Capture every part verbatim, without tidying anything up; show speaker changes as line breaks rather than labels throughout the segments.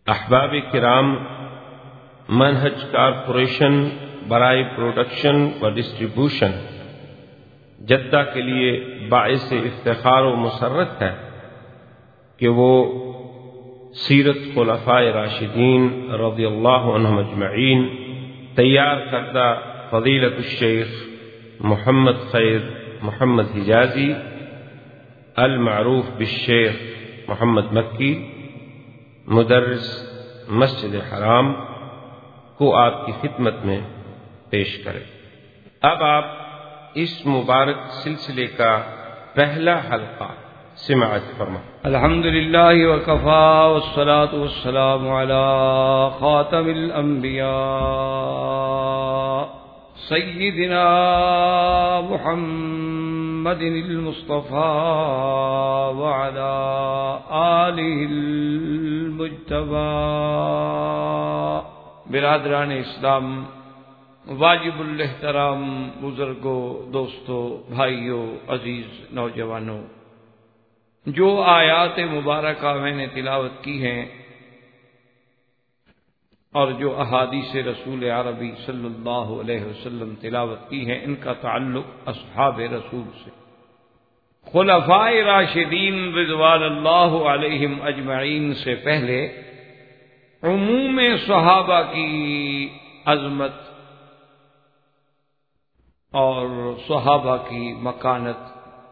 احباب کرام، منہج کارپوریشن برائے پروڈکشن و ڈسٹریبیوشن جدہ کے لیے باعث افتخار و مسرت ہے کہ وہ سیرت خلفائے راشدین رضی اللہ عنہم اجمعین تیار کردہ فضیلت الشیخ محمد خیر محمد حجازی المعروف بالشیخ محمد مکی مدرس مسجد حرام کو آپ کی خدمت میں پیش کرے۔ اب آپ اس مبارک سلسلے کا پہلا حلقہ سماعت فرمائیں۔
الحمدللہ وکفا والصلاة والسلام علی خاتم الانبیاء سیدنا محمد المصطفى وعلى آلہ المجتبى۔ برادران اسلام، واجب الاحترام بزرگوں، دوستوں، بھائیوں، عزیز نوجوانوں، جو آیات مبارکہ میں نے تلاوت کی ہیں اور جو احادیث رسول عربی صلی اللہ علیہ وسلم تلاوت کی ہیں، ان کا تعلق اصحاب رسول سے، خلفائے راشدین رضوان اللہ علیہم اجمعین سے پہلے عموم صحابہ کی عظمت اور صحابہ کی مکانت،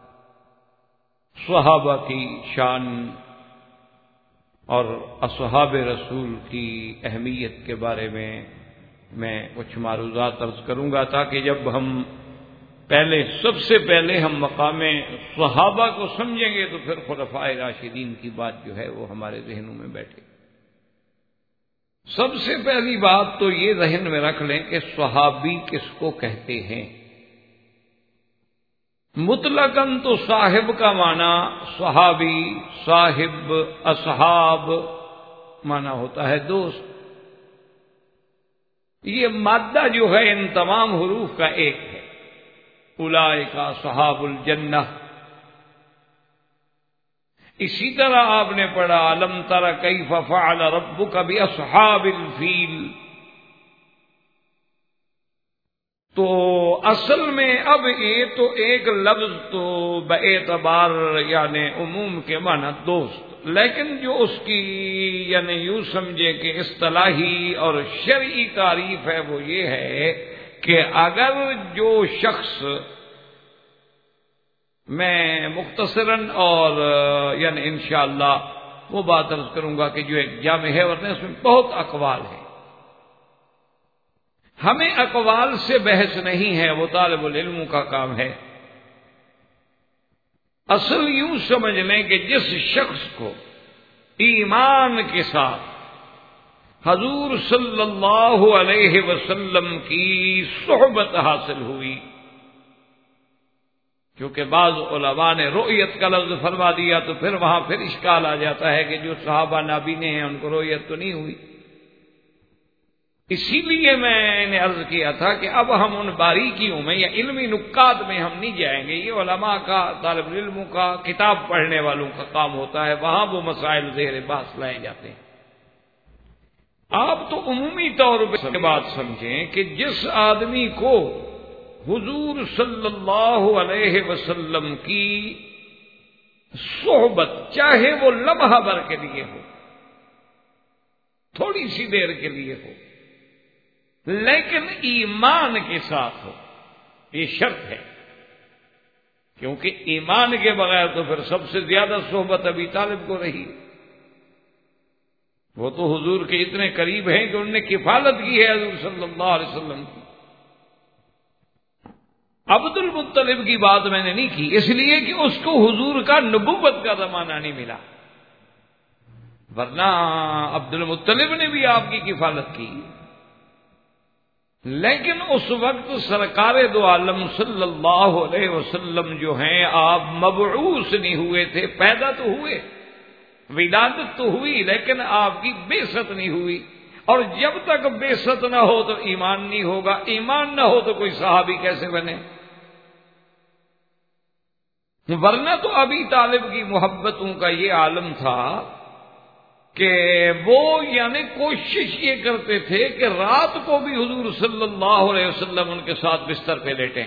صحابہ کی شان اور اصحاب رسول کی اہمیت کے بارے میں میں کچھ معروضات عرض کروں گا، تاکہ جب ہم پہلے سب سے پہلے ہم مقام صحابہ کو سمجھیں گے تو پھر خلفائے راشدین کی بات جو ہے وہ ہمارے ذہنوں میں بیٹھے۔ سب سے پہلی بات تو یہ ذہن میں رکھ لیں کہ صحابی کس کو کہتے ہیں۔ مطلقاً تو صاحب کا معنی صحابی، صاحب، اصحاب معنی ہوتا ہے دوست۔ یہ مادہ جو ہے ان تمام حروف کا ایک ہے، اولئک اصحاب الجنہ۔ اسی طرح آپ نے پڑھا الم تر کیف فعل ربک باصحاب الفیل۔ تو اصل میں اب یہ تو ایک لفظ تو باعتبار یعنی عموم کے معنی دوست، لیکن جو اس کی یعنی یوں سمجھے کہ اصطلاحی اور شرعی تعریف ہے وہ یہ ہے کہ اگر جو شخص، میں مختصراً اور یعنی انشاءاللہ وہ بات عرض کروں گا کہ جو ایک جامع ہے ورنہ اس میں بہت اقوال ہیں، ہمیں اقوال سے بحث نہیں ہے، وہ طالب العلم کا کام ہے۔ اصل یوں سمجھ لیں کہ جس شخص کو ایمان کے ساتھ حضور صلی اللہ علیہ وسلم کی صحبت حاصل ہوئی، کیونکہ بعض علماء نے رؤیت کا لفظ فرما دیا تو پھر وہاں پھر اشکال آ جاتا ہے کہ جو صحابہ نابینے ہیں ان کو رؤیت تو نہیں ہوئی۔ اسی لیے میں نے عرض کیا تھا کہ اب ہم ان باریکیوں میں یا علمی نکات میں ہم نہیں جائیں گے، یہ علماء کا، طالب علموں کا، کتاب پڑھنے والوں کا کام ہوتا ہے، وہاں وہ مسائل زیر بحث لائے جاتے ہیں۔ آپ تو عمومی طور پر بات سمجھیں کہ جس آدمی کو حضور صلی اللہ علیہ وسلم کی صحبت چاہے وہ لمحہ بھر کے لیے ہو، تھوڑی سی دیر کے لیے ہو، لیکن ایمان کے ساتھ ہو، یہ شرط ہے، کیونکہ ایمان کے بغیر تو پھر سب سے زیادہ صحبت ابی طالب کو رہی، وہ تو حضور کے اتنے قریب ہیں کہ انہوں نے کفالت کی ہے حضور صلی اللہ علیہ وسلم کی۔ عبد المطلب کی بات میں نے نہیں کی، اس لیے کہ اس کو حضور کا نبوت کا زمانہ نہیں ملا، ورنہ عبد المطلب نے بھی آپ کی کفالت کی، لیکن اس وقت سرکار دو عالم صلی اللہ علیہ وسلم جو ہیں آپ مبعوث نہیں ہوئے تھے، پیدا تو ہوئے، ولادت تو ہوئی، لیکن آپ کی بعثت نہیں ہوئی، اور جب تک بعثت نہ ہو تو ایمان نہیں ہوگا، ایمان نہ ہو تو کوئی صحابی کیسے بنے؟ ورنہ تو ابی طالب کی محبتوں کا یہ عالم تھا کہ وہ یعنی کوشش یہ کرتے تھے کہ رات کو بھی حضور صلی اللہ علیہ وسلم ان کے ساتھ بستر پہ لیٹیں.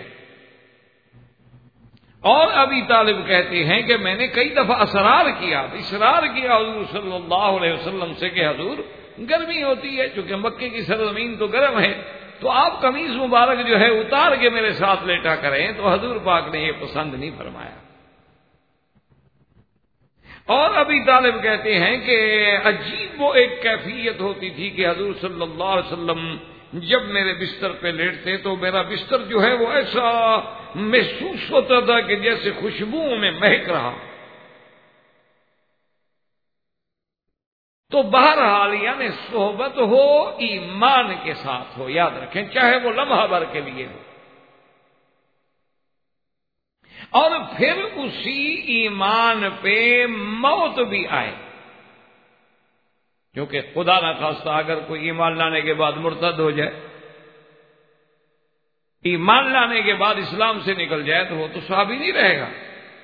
اور ابی طالب کہتے ہیں کہ میں نے کئی دفعہ اصرار کیا اصرار کیا حضور صلی اللہ علیہ وسلم سے کہ حضور گرمی ہوتی ہے، چونکہ مکے کی سرزمین تو گرم ہے، تو آپ قمیص مبارک جو ہے اتار کے میرے ساتھ لیٹا کریں. تو حضور پاک نے یہ پسند نہیں فرمایا. اور ابی طالب کہتے ہیں کہ عجیب وہ ایک کیفیت ہوتی تھی کہ حضور صلی اللہ علیہ وسلم جب میرے بستر پہ لیٹتے تو میرا بستر جو ہے وہ ایسا محسوس ہوتا تھا کہ جیسے خوشبوؤں میں مہک رہا. تو بہرحال یعنی صحبت ہو ایمان کے ساتھ ہو، یاد رکھیں، چاہے وہ لمحہ بھر کے لیے ہو، اور پھر اسی ایمان پہ موت بھی آئے. کیونکہ خدا نہ خواستہ اگر کوئی ایمان لانے کے بعد مرتد ہو جائے، ایمان لانے کے بعد اسلام سے نکل جائے، تو وہ تو صحابی نہیں رہے گا.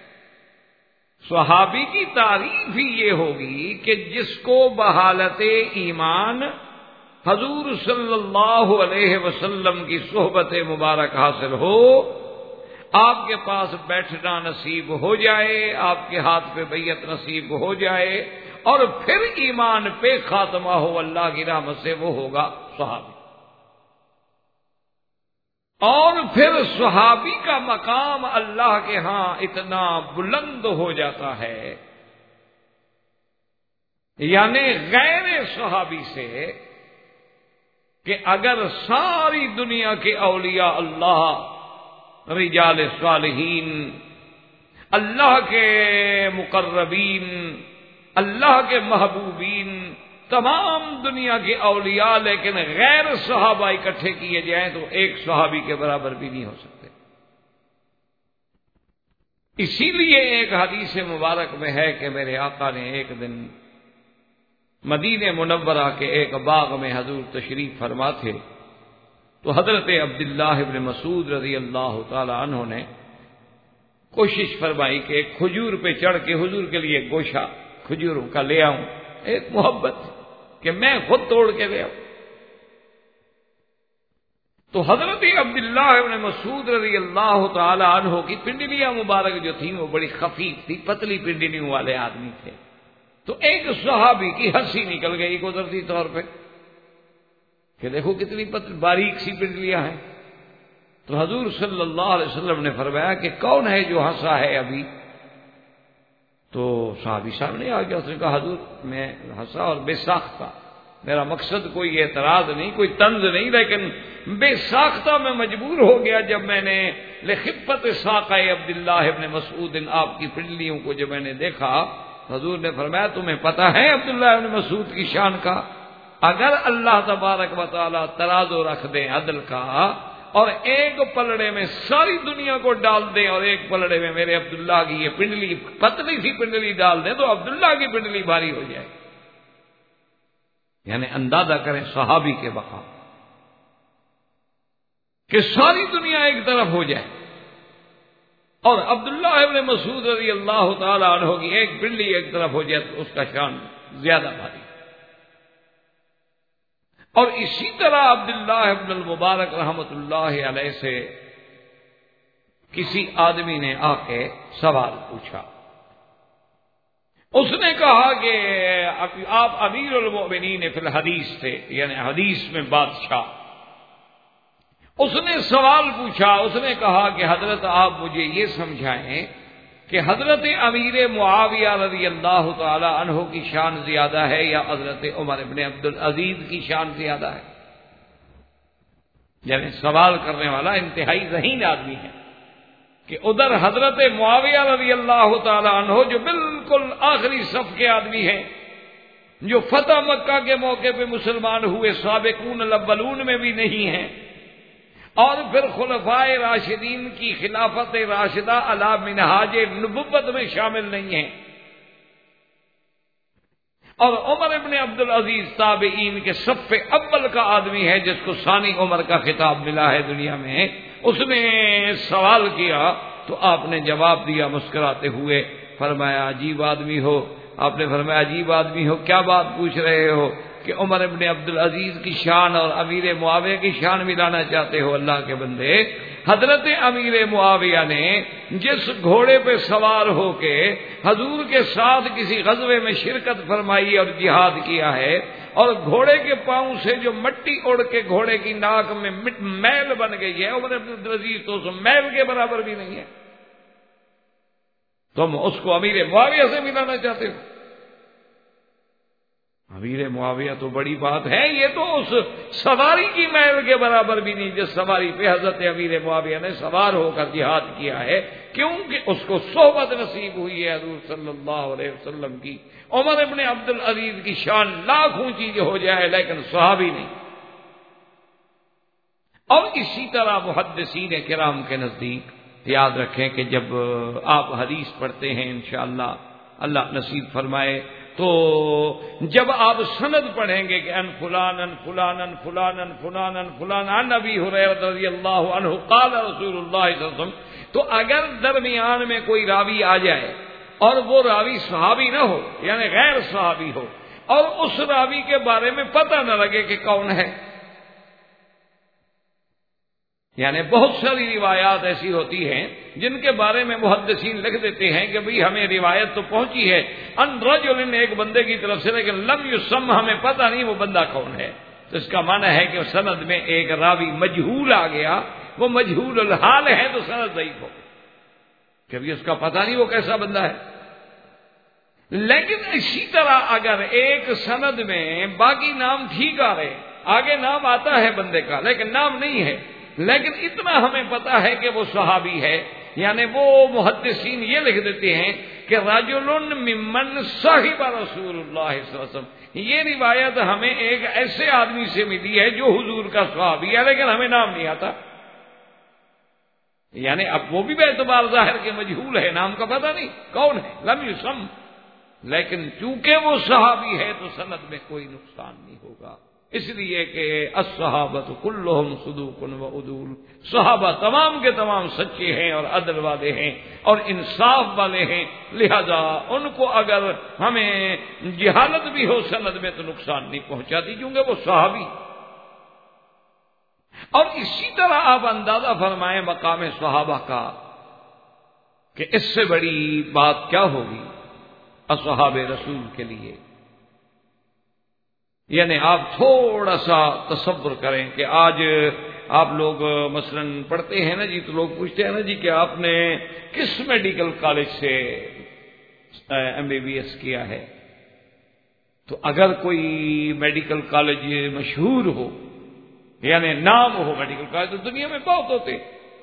صحابی کی تعریف ہی یہ ہوگی کہ جس کو بحالت ایمان حضور صلی اللہ علیہ وسلم کی صحبت مبارک حاصل ہو، آپ کے پاس بیٹھنا نصیب ہو جائے، آپ کے ہاتھ پہ بیعت نصیب ہو جائے، اور پھر ایمان پہ خاتمہ ہو اللہ کی رحمت سے، وہ ہوگا صحابی. اور پھر صحابی کا مقام اللہ کے ہاں اتنا بلند ہو جاتا ہے، یعنی غیر صحابی سے، کہ اگر ساری دنیا کے اولیاء اللہ، رجال صالحین، اللہ کے مقربین، اللہ کے محبوبین، تمام دنیا کے اولیاء لیکن غیر صحابہ اکٹھے کیے جائیں تو ایک صحابی کے برابر بھی نہیں ہو سکتے. اسی لیے ایک حدیث مبارک میں ہے کہ میرے آقا نے ایک دن مدینہ منورہ کے ایک باغ میں حضور تشریف فرما تھے، تو حضرت عبداللہ ابن مسعود رضی اللہ تعالی عنہ نے کوشش فرمائی کہ ایک کھجور پہ چڑھ کے حضور کے لیے ایک گوشہ کھجوروں کا لے آؤں. ایک محبت کہ میں خود توڑ کے لے آؤں. تو حضرت عبداللہ ابن مسعود رضی اللہ تعالی عنہ کی پنڈلیاں مبارک جو تھیں وہ بڑی خفیف تھی، پتلی پنڈلیوں والے آدمی تھے. تو ایک صحابی کی ہنسی نکل گئی قدرتی طور پہ کہ دیکھو کتنی باریک سی پنڈلیاں ہیں. تو حضور صلی اللہ علیہ وسلم نے فرمایا کہ کون ہے جو ہنسا ہے ابھی؟ تو صحابی سامنے آ گیا، اس نے کہا حضور میں ہنسا اور بے ساختہ، میرا مقصد کوئی اعتراض نہیں، کوئی طنز نہیں، لیکن بے ساختہ میں مجبور ہو گیا جب میں نے لخفت ساقہ عبداللہ ابن مسعود آپ کی پنڈلیوں کو جب میں نے دیکھا. حضور نے فرمایا تمہیں پتہ ہے عبداللہ ابن مسعود کی شان کا؟ اگر اللہ تبارک و تعالی ترازو رکھ دیں عدل کا اور ایک پلڑے میں ساری دنیا کو ڈال دیں اور ایک پلڑے میں میرے عبداللہ کی یہ پنڈلی پتلی سی پنڈلی ڈال دیں تو عبداللہ کی پنڈلی بھاری ہو جائے. یعنی اندازہ کریں صحابی کے بقا کہ ساری دنیا ایک طرف ہو جائے اور عبداللہ ابن مسعود رضی اللہ تعالی عنہ کی ایک پنڈلی ایک طرف ہو جائے تو اس کا شان زیادہ بھاری. اور اسی طرح عبداللہ ابن المبارک رحمت اللہ علیہ سے کسی آدمی نے آ کے سوال پوچھا. اس نے کہا کہ آپ امیر المؤمنین فی الحدیث تھے، یعنی حدیث میں بادشاہ. اس نے سوال پوچھا، اس نے کہا کہ حضرت آپ مجھے یہ سمجھائیں کہ حضرت امیر معاویہ رضی اللہ تعالی عنہ کی شان زیادہ ہے یا حضرت عمر ابن عبدالعزیز کی شان زیادہ ہے؟ یعنی سوال کرنے والا انتہائی ذہین آدمی ہے کہ ادھر حضرت معاویہ رضی اللہ تعالی عنہ جو بالکل آخری صف کے آدمی ہیں، جو فتح مکہ کے موقع پہ مسلمان ہوئے، سابقون الاولون میں بھی نہیں ہیں، اور پھر خلفائے راشدین کی خلافت راشدہ علی منہاج نبوت میں شامل نہیں ہیں، اور عمر ابن عبدالعزیز تابعین کے صف اول کا آدمی ہے جس کو ثانی عمر کا خطاب ملا ہے دنیا میں. اس نے سوال کیا تو آپ نے جواب دیا مسکراتے ہوئے، فرمایا عجیب آدمی ہو، آپ نے فرمایا عجیب آدمی ہو، کیا بات پوچھ رہے ہو کہ عمر ابن عبدالعزیز کی شان اور امیر معاویہ کی شان ملانا چاہتے ہو؟ اللہ کے بندے، حضرت امیر معاویہ نے جس گھوڑے پہ سوار ہو کے حضور کے ساتھ کسی غزوے میں شرکت فرمائی اور جہاد کیا ہے، اور گھوڑے کے پاؤں سے جو مٹی اڑ کے گھوڑے کی ناک میں میل بن گئی ہے، عمر ابن عبدالعزیز تو اس میل کے برابر بھی نہیں ہے، تم اس کو امیر معاویہ سے ملانا چاہتے ہو؟ امیر معاویہ تو بڑی بات ہے، یہ تو اس سواری کی میل کے برابر بھی نہیں جس سواری پہ حضرت امیر معاویہ نے سوار ہو کر جہاد کیا ہے، کیونکہ اس کو صحبت نصیب ہوئی ہے حضور صلی اللہ علیہ وسلم کی۔ عمر ابن عبدالعزیز کی شان لاکھ اونچی ہو جائے لیکن صحابی نہیں۔ اور اسی طرح محدثین کرام کے نزدیک یاد رکھیں کہ جب آپ حدیث پڑھتے ہیں انشاءاللہ اللہ نصیب فرمائے، تو جب آپ سند پڑھیں گے کہ ان فلان ان فلان ان فلان ان فلان ان فلان عن ابی ہریرہ رضی اللہ عنہ قال رسول اللہ صلی اللہ علیہ وسلم، تو اگر درمیان میں کوئی راوی آ جائے اور وہ راوی صحابی نہ ہو، یعنی غیر صحابی ہو، اور اس راوی کے بارے میں پتہ نہ لگے کہ کون ہے، یعنی بہت ساری روایات ایسی ہوتی ہیں جن کے بارے میں محدثین لکھ دیتے ہیں کہ بھئی ہمیں روایت تو پہنچی ہے ان رجل، ایک بندے کی طرف سے، لیکن لم یسم، ہمیں پتہ نہیں وہ بندہ کون ہے، تو اس کا معنی ہے کہ سند میں ایک راوی مجہول آ گیا، وہ مجہول الحال ہے تو سند ضعیف ہو، کبھی اس کا پتہ نہیں وہ کیسا بندہ ہے۔ لیکن اسی طرح اگر ایک سند میں باقی نام ٹھیک آ رہے، آگے نام آتا ہے بندے کا لیکن نام نہیں ہے، لیکن اتنا ہمیں پتا ہے کہ وہ صحابی ہے، یعنی وہ محدثین یہ لکھ دیتے ہیں کہ رجل ممن صاحب رسول اللہ صلی اللہ علیہ وسلم، یہ روایت ہمیں ایک ایسے آدمی سے ملی ہے جو حضور کا صحابی ہے لیکن ہمیں نام نہیں آتا، یعنی اب وہ بھی بے اعتبار ظاہر کے مجہول ہے، نام کا پتہ نہیں کون ہے، لم یسم، لیکن چونکہ وہ صحابی ہے تو سند میں کوئی نقصان نہیں ہوگا، اس لیے کہ الصحابۃ کلہم صدوق و عدول، صحابہ تمام کے تمام سچے ہیں اور عدل والے ہیں اور انصاف والے ہیں، لہذا ان کو اگر ہمیں جہالت بھی ہو سند میں تو نقصان نہیں پہنچاتی کیونکہ وہ صحابی۔ اور اسی طرح آپ اندازہ فرمائیں مقام صحابہ کا کہ اس سے بڑی بات کیا ہوگی اصحاب رسول کے لیے، یعنی آپ تھوڑا سا تصور کریں کہ آج آپ لوگ مثلا پڑھتے ہیں نا جی، تو لوگ پوچھتے ہیں نا جی کہ آپ نے کس میڈیکل کالج سے ایم بی بی ایس کیا ہے، تو اگر کوئی میڈیکل کالج مشہور ہو، یعنی نام ہو، میڈیکل کالج تو دنیا میں بہت ہوتے،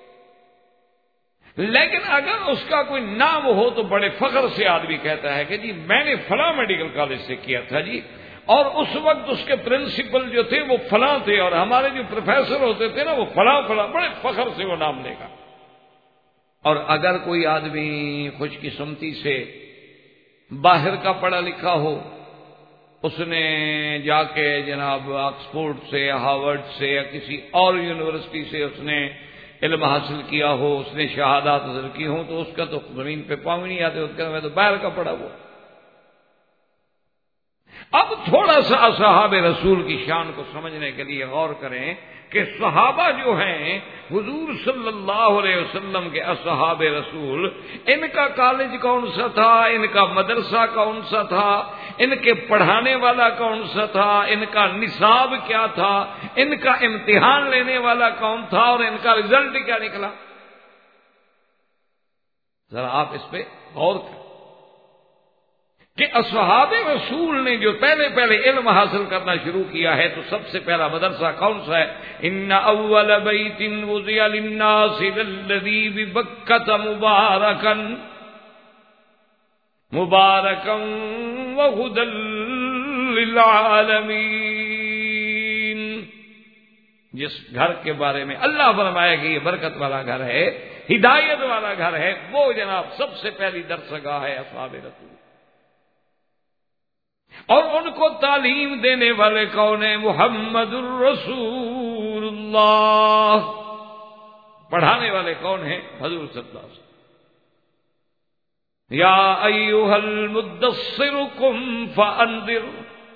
لیکن اگر اس کا کوئی نام ہو تو بڑے فخر سے آدمی کہتا ہے کہ جی میں نے فلاں میڈیکل کالج سے کیا تھا جی، اور اس وقت اس کے پرنسپل جو تھے وہ فلاں تھے، اور ہمارے جو پروفیسر ہوتے تھے نا وہ فلاں فلاں، بڑے فخر سے وہ نام لے گا۔ اور اگر کوئی آدمی خوش قسمتی سے باہر کا پڑھا لکھا ہو، اس نے جا کے جناب آکسفورڈ سے، ہارورڈ سے یا کسی اور یونیورسٹی سے اس نے علم حاصل کیا ہو، اس نے شہادات حاصل کی ہوں، تو اس کا تو زمین پہ پاؤں نہیں آتے، اس کا میں تو باہر کا پڑھا ہوا۔ اب تھوڑا سا اصحاب رسول کی شان کو سمجھنے کے لیے غور کریں کہ صحابہ جو ہیں حضور صلی اللہ علیہ وسلم کے اصحاب رسول، ان کا کالج کون سا تھا، ان کا مدرسہ کون سا تھا، ان کے پڑھانے والا کون سا تھا، ان کا نصاب کیا تھا، ان کا امتحان لینے والا کون تھا، اور ان کا رزلٹ کیا نکلا، ذرا آپ اس پہ غور کریں کہ اصحاب رسول نے جو پہلے پہلے علم حاصل کرنا شروع کیا ہے تو سب سے پہلا مدرسہ کون سا ہے؟ ان اول بیت وضع للناس الذی ببکۃ مبارکا مبارکا وہدی للعالمین، جس گھر کے بارے میں اللہ فرمایا کہ یہ برکت والا گھر ہے، ہدایت والا گھر ہے، وہ جناب سب سے پہلی درسگاہ ہے اصحاب رسول۔ اور ان کو تعلیم دینے والے کون ہیں؟ محمد الرسول اللہ۔ پڑھانے والے کون ہیں؟ حضور صلی اللہ علیہ وسلم۔ یا ایھا المدثر قم فانذر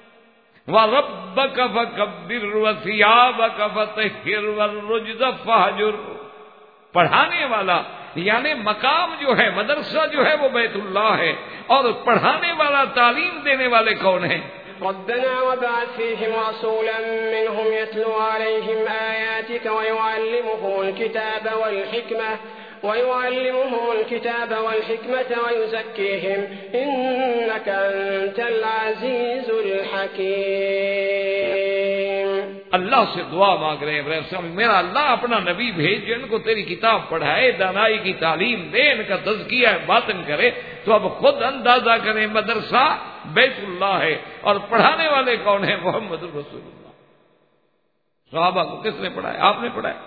وربک فکبر وثیابک فطہر والرجز فہجر. پڑھانے والا یعنی مقام جو ہے، مدرسہ جو ہے وہ بیت اللہ ہے، اور پڑھانے والا، تعلیم دینے والے کون ہیں؟
ربنا وابعث فيهم رسولا منهم يتلو عليهم آياتك ويعلمهم الكتاب والحكمة ويعلمهم الكتاب والحكمة ويزكيهم إنك أنت العزيز الحكيم.
اللہ سے دعا مانگ رہے ہیں میرا اللہ اپنا نبی بھیج جو ان کو تیری کتاب پڑھائے، دانائی کی تعلیم دے، ان کا تزکیہ باطن کرے. تو اب خود اندازہ کریں مدرسہ بیت اللہ ہے اور پڑھانے والے کون ہیں؟ محمد رسول اللہ. صحابہ کو کس نے پڑھایا؟ آپ نے پڑھایا.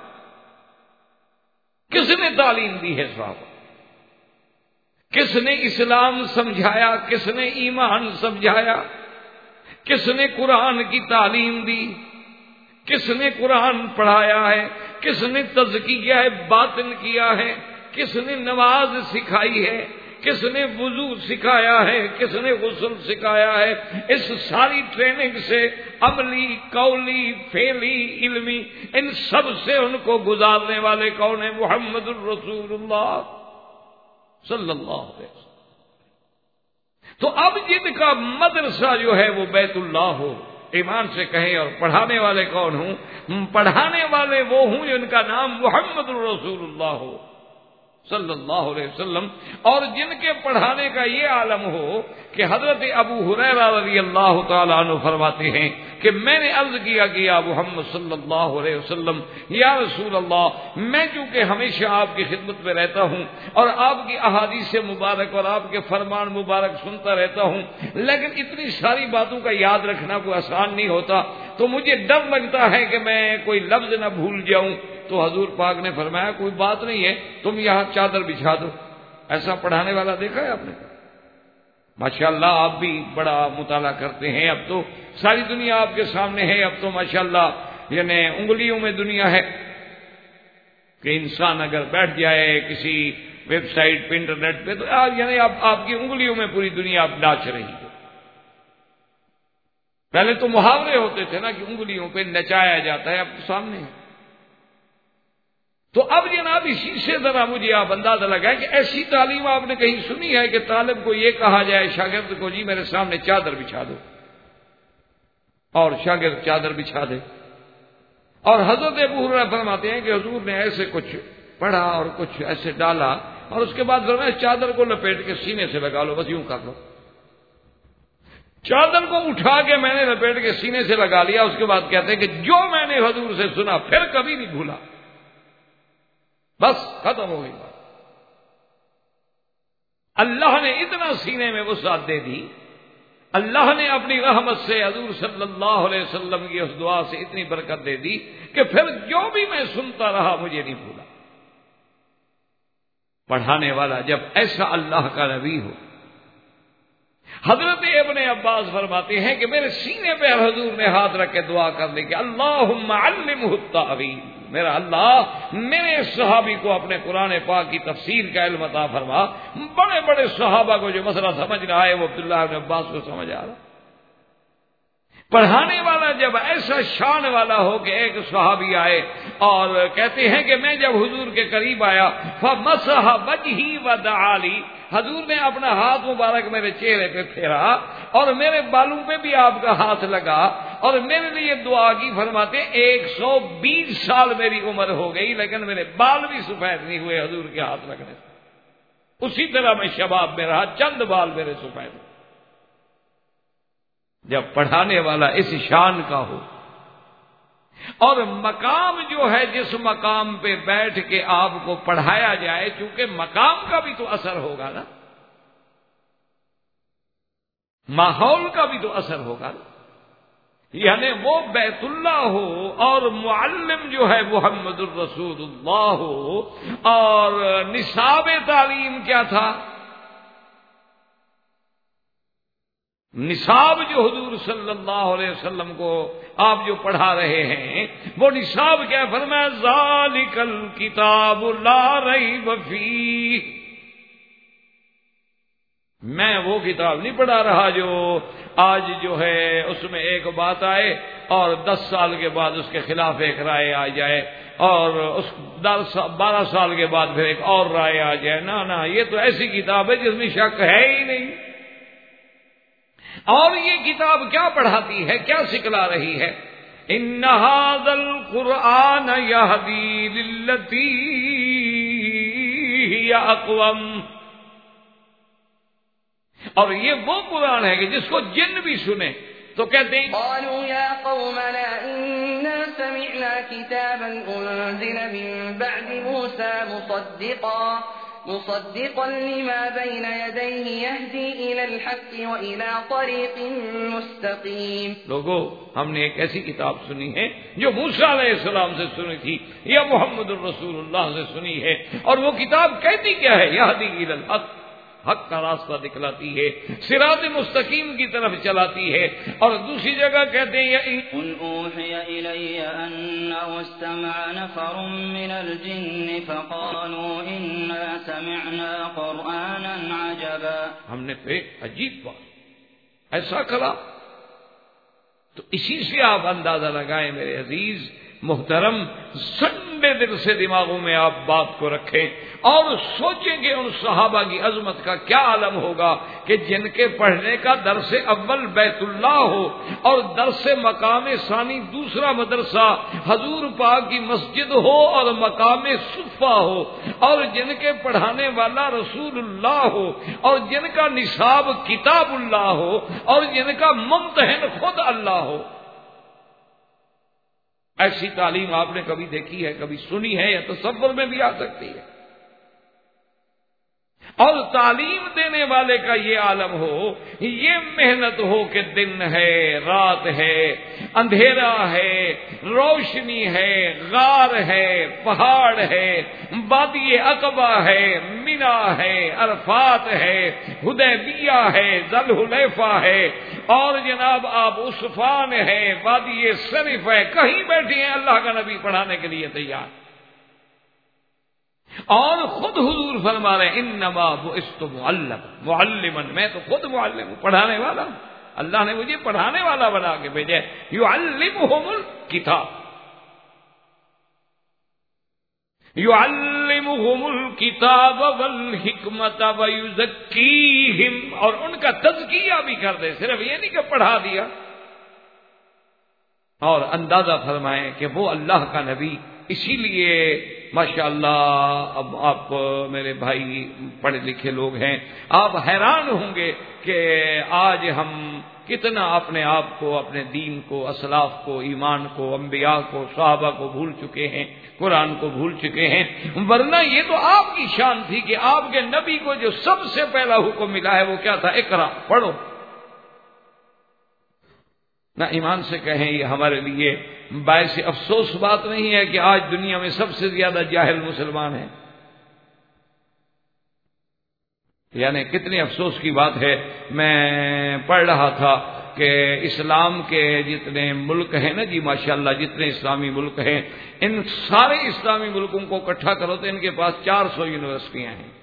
کس نے تعلیم دی ہے صحابہ؟ کس نے اسلام سمجھایا؟ کس نے ایمان سمجھایا؟ کس نے قرآن کی تعلیم دی؟ کس نے قرآن پڑھایا ہے؟ کس نے تزکیہ باطن کیا ہے؟ کس نے نماز سکھائی ہے؟ کس نے وضو سکھایا ہے؟ کس نے غسل سکھایا ہے؟ اس ساری ٹریننگ سے عملی، قولی، فعلی، علمی، ان سب سے ان کو گزارنے والے کون ہیں؟ محمد الرسول اللہ صلی اللہ علیہ وسلم. تو اب جن کا مدرسہ جو ہے وہ بیت اللہ ہو، ایمان سے کہیں، اور پڑھانے والے کون ہوں؟ پڑھانے والے وہ ہوں جن کا نام محمد الرسول اللہ ہو صلی اللہ علیہ وسلم، اور جن کے پڑھانے کا یہ عالم ہو کہ حضرت ابو ہریرہ رضی اللہ تعالیٰ عنہ فرماتے ہیں کہ میں نے عرض کیا کہ یا محمد صلی اللہ علیہ وسلم، یا رسول اللہ، میں چونکہ ہمیشہ آپ کی خدمت میں رہتا ہوں اور آپ کی احادیث مبارک اور آپ کے فرمان مبارک سنتا رہتا ہوں، لیکن اتنی ساری باتوں کا یاد رکھنا کوئی آسان نہیں ہوتا، تو مجھے ڈر لگتا ہے کہ میں کوئی لفظ نہ بھول جاؤں. تو حضور پاک نے فرمایا کوئی بات نہیں ہے، تم یہاں چادر بچھا دو. ایسا پڑھانے والا دیکھا ہے آپ نے؟ ماشاءاللہ آپ بھی بڑا مطالعہ کرتے ہیں، اب تو ساری دنیا آپ کے سامنے ہے، اب تو ماشاءاللہ یعنی انگلیوں میں دنیا ہے کہ انسان اگر بیٹھ جائے کسی ویب سائٹ پہ، انٹرنیٹ پہ، تو یعنی اب آپ کی انگلیوں میں پوری دنیا اب ناچ رہی ہے. پہلے تو محاورے ہوتے تھے نا کہ انگلیوں پہ نچایا جاتا ہے، اب تو سامنے ہے. تو اب جناب اسی سے ذرا مجھے آپ اندازہ لگائیں کہ ایسی تعلیم آپ نے کہیں سنی ہے کہ طالب کو یہ کہا جائے شاگرد کو جی میرے سامنے چادر بچھا دو، اور شاگرد چادر بچھا دے. اور حضرت ابو ہریرہ فرماتے ہیں کہ حضور نے ایسے کچھ پڑھا اور کچھ ایسے ڈالا، اور اس کے بعد فرمایا چادر کو لپیٹ کے سینے سے لگا لو، بس یوں کر لو. چادر کو اٹھا کے میں نے لپیٹ کے سینے سے لگا لیا. اس کے بعد کہتے ہیں کہ جو میں نے حضور سے سنا پھر کبھی نہیں بھولا، بس ختم ہو گئی بات. اللہ نے اتنا سینے میں وسعت دے دی، اللہ نے اپنی رحمت سے حضور صلی اللہ علیہ وسلم کی اس دعا سے اتنی برکت دے دی کہ پھر جو بھی میں سنتا رہا مجھے نہیں بھولا. پڑھانے والا جب ایسا اللہ کا نبی ہو. حضرت ابن عباس فرماتے ہیں کہ میرے سینے پہ حضور نے ہاتھ رکھ کے دعا کرنے کے اللہم علمہ التأویل، میرا اللہ میرے صحابی کو اپنے قرآن پاک کی تفسیر کا علم عطا فرما. بڑے بڑے صحابہ کو جو مسئلہ سمجھ رہا ہے وہ عبداللہ بن عباس کو سمجھ آ رہا. پڑھانے والا جب ایسا شان والا ہو کہ ایک صحابی آئے اور کہتے ہیں کہ میں جب حضور کے قریب آیا فمسح وجہی ودعا لی، حضور نے اپنا ہاتھ مبارک میرے چہرے پہ پھیرا اور میرے بالوں پہ بھی آپ کا ہاتھ لگا اور میرے لیے دعا کی. فرماتے ایک سو بیس سال میری عمر ہو گئی لیکن میرے بال بھی سفید نہیں ہوئے حضور کے ہاتھ لگنے سے. اسی طرح میں شباب میں رہا، چند بال میرے سفید. جب پڑھانے والا اس شان کا ہو، اور مقام جو ہے جس مقام پہ بیٹھ کے آپ کو پڑھایا جائے، چونکہ مقام کا بھی تو اثر ہوگا نا، ماحول کا بھی تو اثر ہوگا نا. یعنی وہ بیت اللہ ہو اور معلم جو ہے محمد الرسول اللہ ہو. اور نصاب تعلیم کیا تھا؟ نصاب جو حضور صلی اللہ علیہ وسلم کو آپ جو پڑھا رہے ہیں وہ نصاب کیا؟ فرمایا ذالک الکتاب لا ریب فیہ، میں وہ کتاب نہیں پڑھا رہا جو آج جو ہے اس میں ایک بات آئے اور دس سال کے بعد اس کے خلاف ایک رائے آ جائے اور اس بارہ سال کے بعد پھر ایک اور رائے آ جائے. نہ نہ یہ تو ایسی کتاب ہے جس میں شک ہے ہی نہیں. اور یہ کتاب کیا پڑھاتی ہے, کیا سکھلا رہی ہے؟ ان ھذا القرآن یہدی للتی ہی اقوم. اور یہ وہ قرآن ہے کہ جس کو جن بھی سنے تو کہتے ہیں
قالوا يا قومنا إنا سمعنا كتابا أنزل من بعد موسى مصدقا مصدقا لما بين يديه يهدي إلى الحق وإلى طريق مستقيم.
لوگو ہم نے ایک ایسی کتاب سنی ہے جو موسیٰ علیہ السلام سے سنی تھی یا محمد الرسول اللہ سے سنی ہے, اور وہ کتاب کہتی کیا ہے؟ یہدی إلى الحق, حق کا راستہ دکھلاتی ہے, صراط مستقیم کی طرف چلاتی ہے. اور دوسری جگہ کہتے ہیں
قل اوحی الی انه استمع نفر من الجن فقالوا انا سمعنا قرانا عجبا.
ہم نے تو ایک عجیب بات ایسا کہا. تو اسی سے آپ اندازہ لگائیں میرے عزیز محترم, ٹھنڈے دل سے دماغوں میں آپ بات کو رکھیں اور سوچیں کہ ان صحابہ کی عظمت کا کیا عالم ہوگا کہ جن کے پڑھنے کا درس اول بیت اللہ ہو اور درس مقام ثانی دوسرا مدرسہ حضور پاک کی مسجد ہو اور مقام صفہ ہو, اور جن کے پڑھانے والا رسول اللہ ہو, اور جن کا نصاب کتاب اللہ ہو, اور جن کا ممتحن خود اللہ ہو. ایسی تعلیم آپ نے کبھی دیکھی ہے, کبھی سنی ہے, یا تصور میں بھی آ سکتی ہے؟ اور تعلیم دینے والے کا یہ عالم ہو, یہ محنت ہو کہ دن ہے, رات ہے, اندھیرا ہے, روشنی ہے, غار ہے, پہاڑ ہے, وادی عقبہ ہے, مینا ہے, عرفات ہے, حدیبیہ ہے, ذوالحلیفہ ہے, اور جناب آپ عصفان ہے, وادی صرف ہے, کہیں بیٹھے ہیں اللہ کا نبی پڑھانے کے لیے تیار. اور خود حضور فرما رہے ہیں انما بعثت معلما معلما, میں تو خود معلم ہوں, پڑھانے والا ہوں. اللہ نے مجھے پڑھانے والا بنا کے بھیجا ہے. یعلمہم الکتاب یعلمہم الکتاب والحکمت ویزکیہم, اور ان کا تزکیہ بھی کر دے, صرف یہ نہیں کہ پڑھا دیا. اور اندازہ فرمائیں کہ وہ اللہ کا نبی, اسی لیے ماشاء اللہ اب آپ میرے بھائی پڑھے لکھے لوگ ہیں, آپ حیران ہوں گے کہ آج ہم کتنا اپنے آپ کو, اپنے دین کو, اسلاف کو, ایمان کو, انبیاء کو, صحابہ کو بھول چکے ہیں, قرآن کو بھول چکے ہیں. ورنہ یہ تو آپ کی شان تھی کہ آپ کے نبی کو جو سب سے پہلا حکم ملا ہے وہ کیا تھا؟ اقرا, پڑھو. نہ ایمان سے کہیں یہ ہمارے لیے باعث افسوس بات نہیں ہے کہ آج دنیا میں سب سے زیادہ جاہل مسلمان ہیں؟ یعنی کتنی افسوس کی بات ہے. میں پڑھ رہا تھا کہ اسلام کے جتنے ملک ہیں نا جی ماشاءاللہ, جتنے اسلامی ملک ہیں, ان سارے اسلامی ملکوں کو اکٹھا کرو تو ان کے پاس چار سو یونیورسٹیاں ہیں.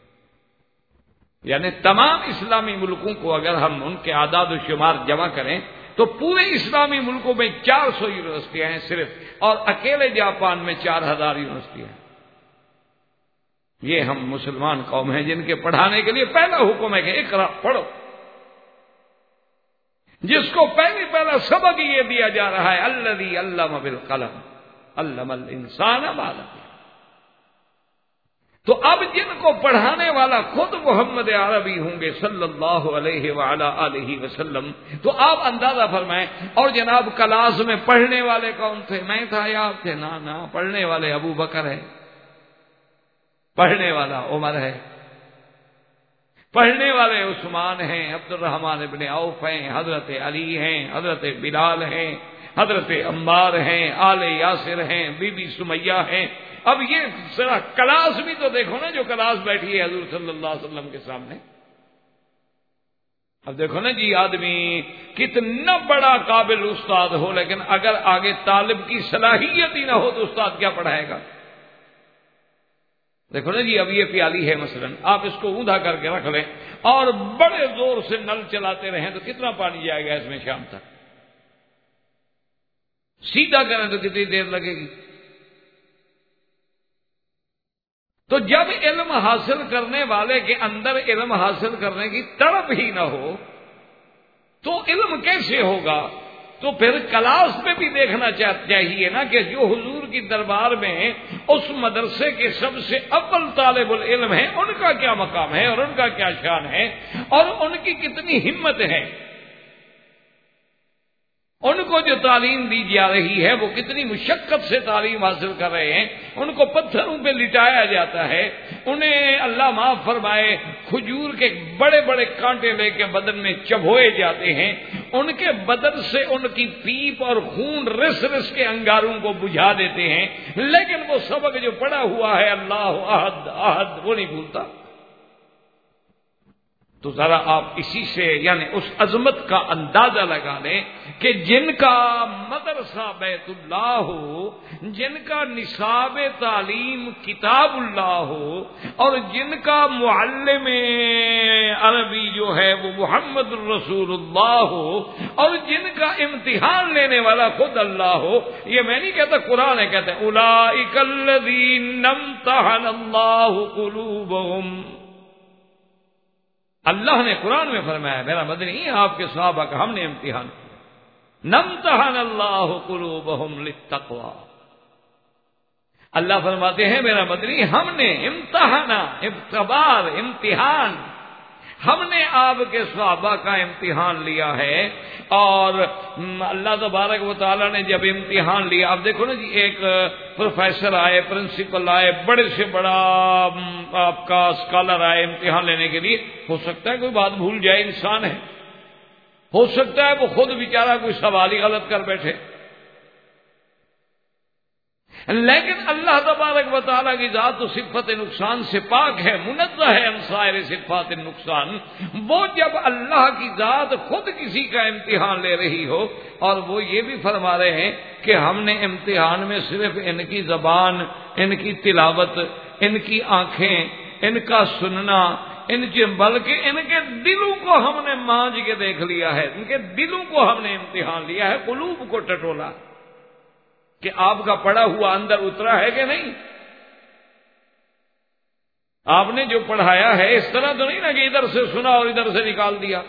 یعنی تمام اسلامی ملکوں کو اگر ہم ان کے اعداد و شمار جمع کریں تو پورے اسلامی ملکوں میں چار سو یونیورسٹیاں ہیں صرف, اور اکیلے جاپان میں چار ہزار یونیورسٹیاں ہیں. یہ ہم مسلمان قوم ہیں جن کے پڑھانے کے لیے پہلا حکم ہے کہ اقرا, پڑھو. جس کو پہلی پہلا سبق یہ دیا جا رہا ہے الذی علم بالقلم علم الانسان ما لم. تو اب جن کو پڑھانے والا خود محمد عربی ہوں گے صلی اللہ علیہ وعلا آلہ وسلم, تو آپ اندازہ فرمائیں. اور جناب کلاس میں پڑھنے والے کون تھے؟ میں تھا یا آپ تھے؟ نا نا, پڑھنے والے ابو بکر ہے, پڑھنے والا عمر ہے, پڑھنے والے عثمان ہیں, عبد الرحمن ابن عوف ہیں, حضرت علی ہیں, حضرت بلال ہیں, حضرت عمار ہیں, آل یاسر ہیں, بی بی سمیہ ہیں. اب یہ ذرا کلاس بھی تو دیکھو نا, جو کلاس بیٹھی ہے حضور صلی اللہ علیہ وسلم کے سامنے. اب دیکھو نا جی, آدمی کتنا بڑا قابل استاد ہو, لیکن اگر آگے طالب کی صلاحیت ہی نہ ہو تو استاد کیا پڑھائے گا؟ دیکھو نا جی، اب یہ پیالی ہے مثلا، آپ اس کو اوندا کر کے رکھ لیں اور بڑے زور سے نل چلاتے رہیں تو کتنا پانی جائے گا اس میں شام تک؟ سیدھا کریں تو کتنی دیر لگے گی؟ تو جب علم حاصل کرنے والے کے اندر علم حاصل کرنے کی طلب ہی نہ ہو تو علم کیسے ہوگا؟ تو پھر کلاس میں بھی دیکھنا چاہیے نا کہ جو حضور کی دربار میں اس مدرسے کے سب سے اول طالب العلم ہیں، ان کا کیا مقام ہے اور ان کا کیا شان ہے اور ان کی کتنی ہمت ہے، ان کو جو تعلیم دی جا رہی ہے وہ کتنی مشقت سے تعلیم حاصل کر رہے ہیں، ان کو پتھروں پہ لٹایا جاتا ہے، انہیں اللہ معاف فرمائے کھجور کے بڑے بڑے کانٹے لے کے بدن میں چبھوئے جاتے ہیں، ان کے بدن سے ان کی پیپ اور خون رس رس کے انگاروں کو بجھا دیتے ہیں، لیکن وہ سبق جو پڑا ہوا ہے اللہ احد احد وہ نہیں بھولتا۔ تو ذرا آپ اسی سے یعنی اس عظمت کا اندازہ لگا لیں کہ جن کا مدرسہ بیت اللہ ہو، جن کا نصاب تعلیم کتاب اللہ ہو اور جن کا معلم عربی جو ہے وہ محمد الرسول اللہ ہو اور جن کا امتحان لینے والا خود اللہ ہو، یہ میں نہیں کہتا، قرآن ہے، کہتے ہیں اولئک الذین امتحن اللہ قلوبہم۔ اللہ نے قرآن میں فرمایا، میرا مدنی آپ کے صحابہ کا ہم نے امتحان کیا، نمتحن اللہ قلوبہم للتقوی۔ اللہ فرماتے ہیں میرا مدنی ہم نے امتحانا، اختبار، امتحان، ہم نے آپ کے صحابہ کا امتحان لیا ہے۔ اور اللہ تبارک و تعالیٰ نے جب امتحان لیا، اب دیکھو نا جی، ایک پروفیسر آئے، پرنسپل آئے، بڑے سے بڑا آپ کا اسکالر آئے امتحان لینے کے لیے، ہو سکتا ہے کوئی بات بھول جائے، انسان ہے، ہو سکتا ہے وہ خود بیچارہ کوئی سوال ہی غلط کر بیٹھے، لیکن اللہ تبارک و تعالیٰ کی ذات و صفت نقصان سے پاک ہے، منزہ ہے عن سائر صفات نقصان۔ وہ جب اللہ کی ذات خود کسی کا امتحان لے رہی ہو اور وہ یہ بھی فرما رہے ہیں کہ ہم نے امتحان میں صرف ان کی زبان، ان کی تلاوت، ان کی آنکھیں، ان کا سننا، ان کے بلکہ ان کے دلوں کو ہم نے مانج کے دیکھ لیا ہے، ان کے دلوں کو ہم نے امتحان لیا ہے، قلوب کو ٹٹولا کہ آپ کا پڑھا ہوا اندر اترا ہے کہ نہیں۔ آپ نے جو پڑھایا ہے اس طرح تو نہیں نا کہ ادھر سے سنا اور ادھر سے نکال دیا،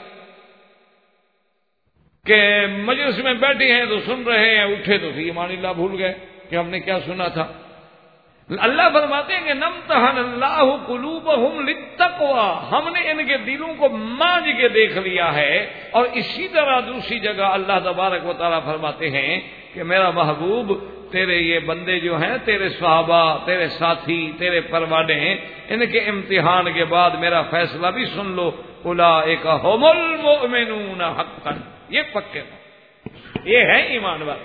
کہ مجلس میں بیٹھے ہیں تو سن رہے ہیں، اٹھے تو فی امان اللہ بھول گئے کہ ہم نے کیا سنا تھا۔ اللہ فرماتے ہیں کہ نمتحن اللہ قلوبہم للتقوی، ہم نے ان کے دلوں کو مانج کے دیکھ لیا ہے۔ اور اسی طرح دوسری جگہ اللہ تبارک و تعالیٰ فرماتے ہیں کہ میرا محبوب تیرے یہ بندے جو ہیں، تیرے صحابہ، تیرے ساتھی، تیرے پروانے، ان کے امتحان کے بعد میرا فیصلہ بھی سن لو، اولئک ھم المؤمنون حقا، یہ پکے یہ ہے ایمان والے۔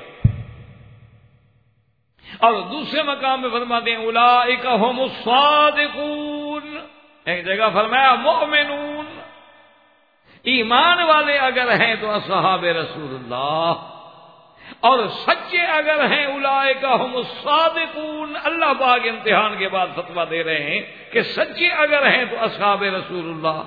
اور دوسرے مقام میں فرماتے ہیں اولئک ھم الصادقون، ایک جگہ فرمایا مؤمنون، ایمان والے اگر ہیں تو اصحاب رسول اللہ، اور سچے اگر ہیں اولئک ھم الصادقون۔ اللہ پاک امتحان کے بعد فتویٰ دے رہے ہیں کہ سچے اگر ہیں تو اصحاب رسول اللہ۔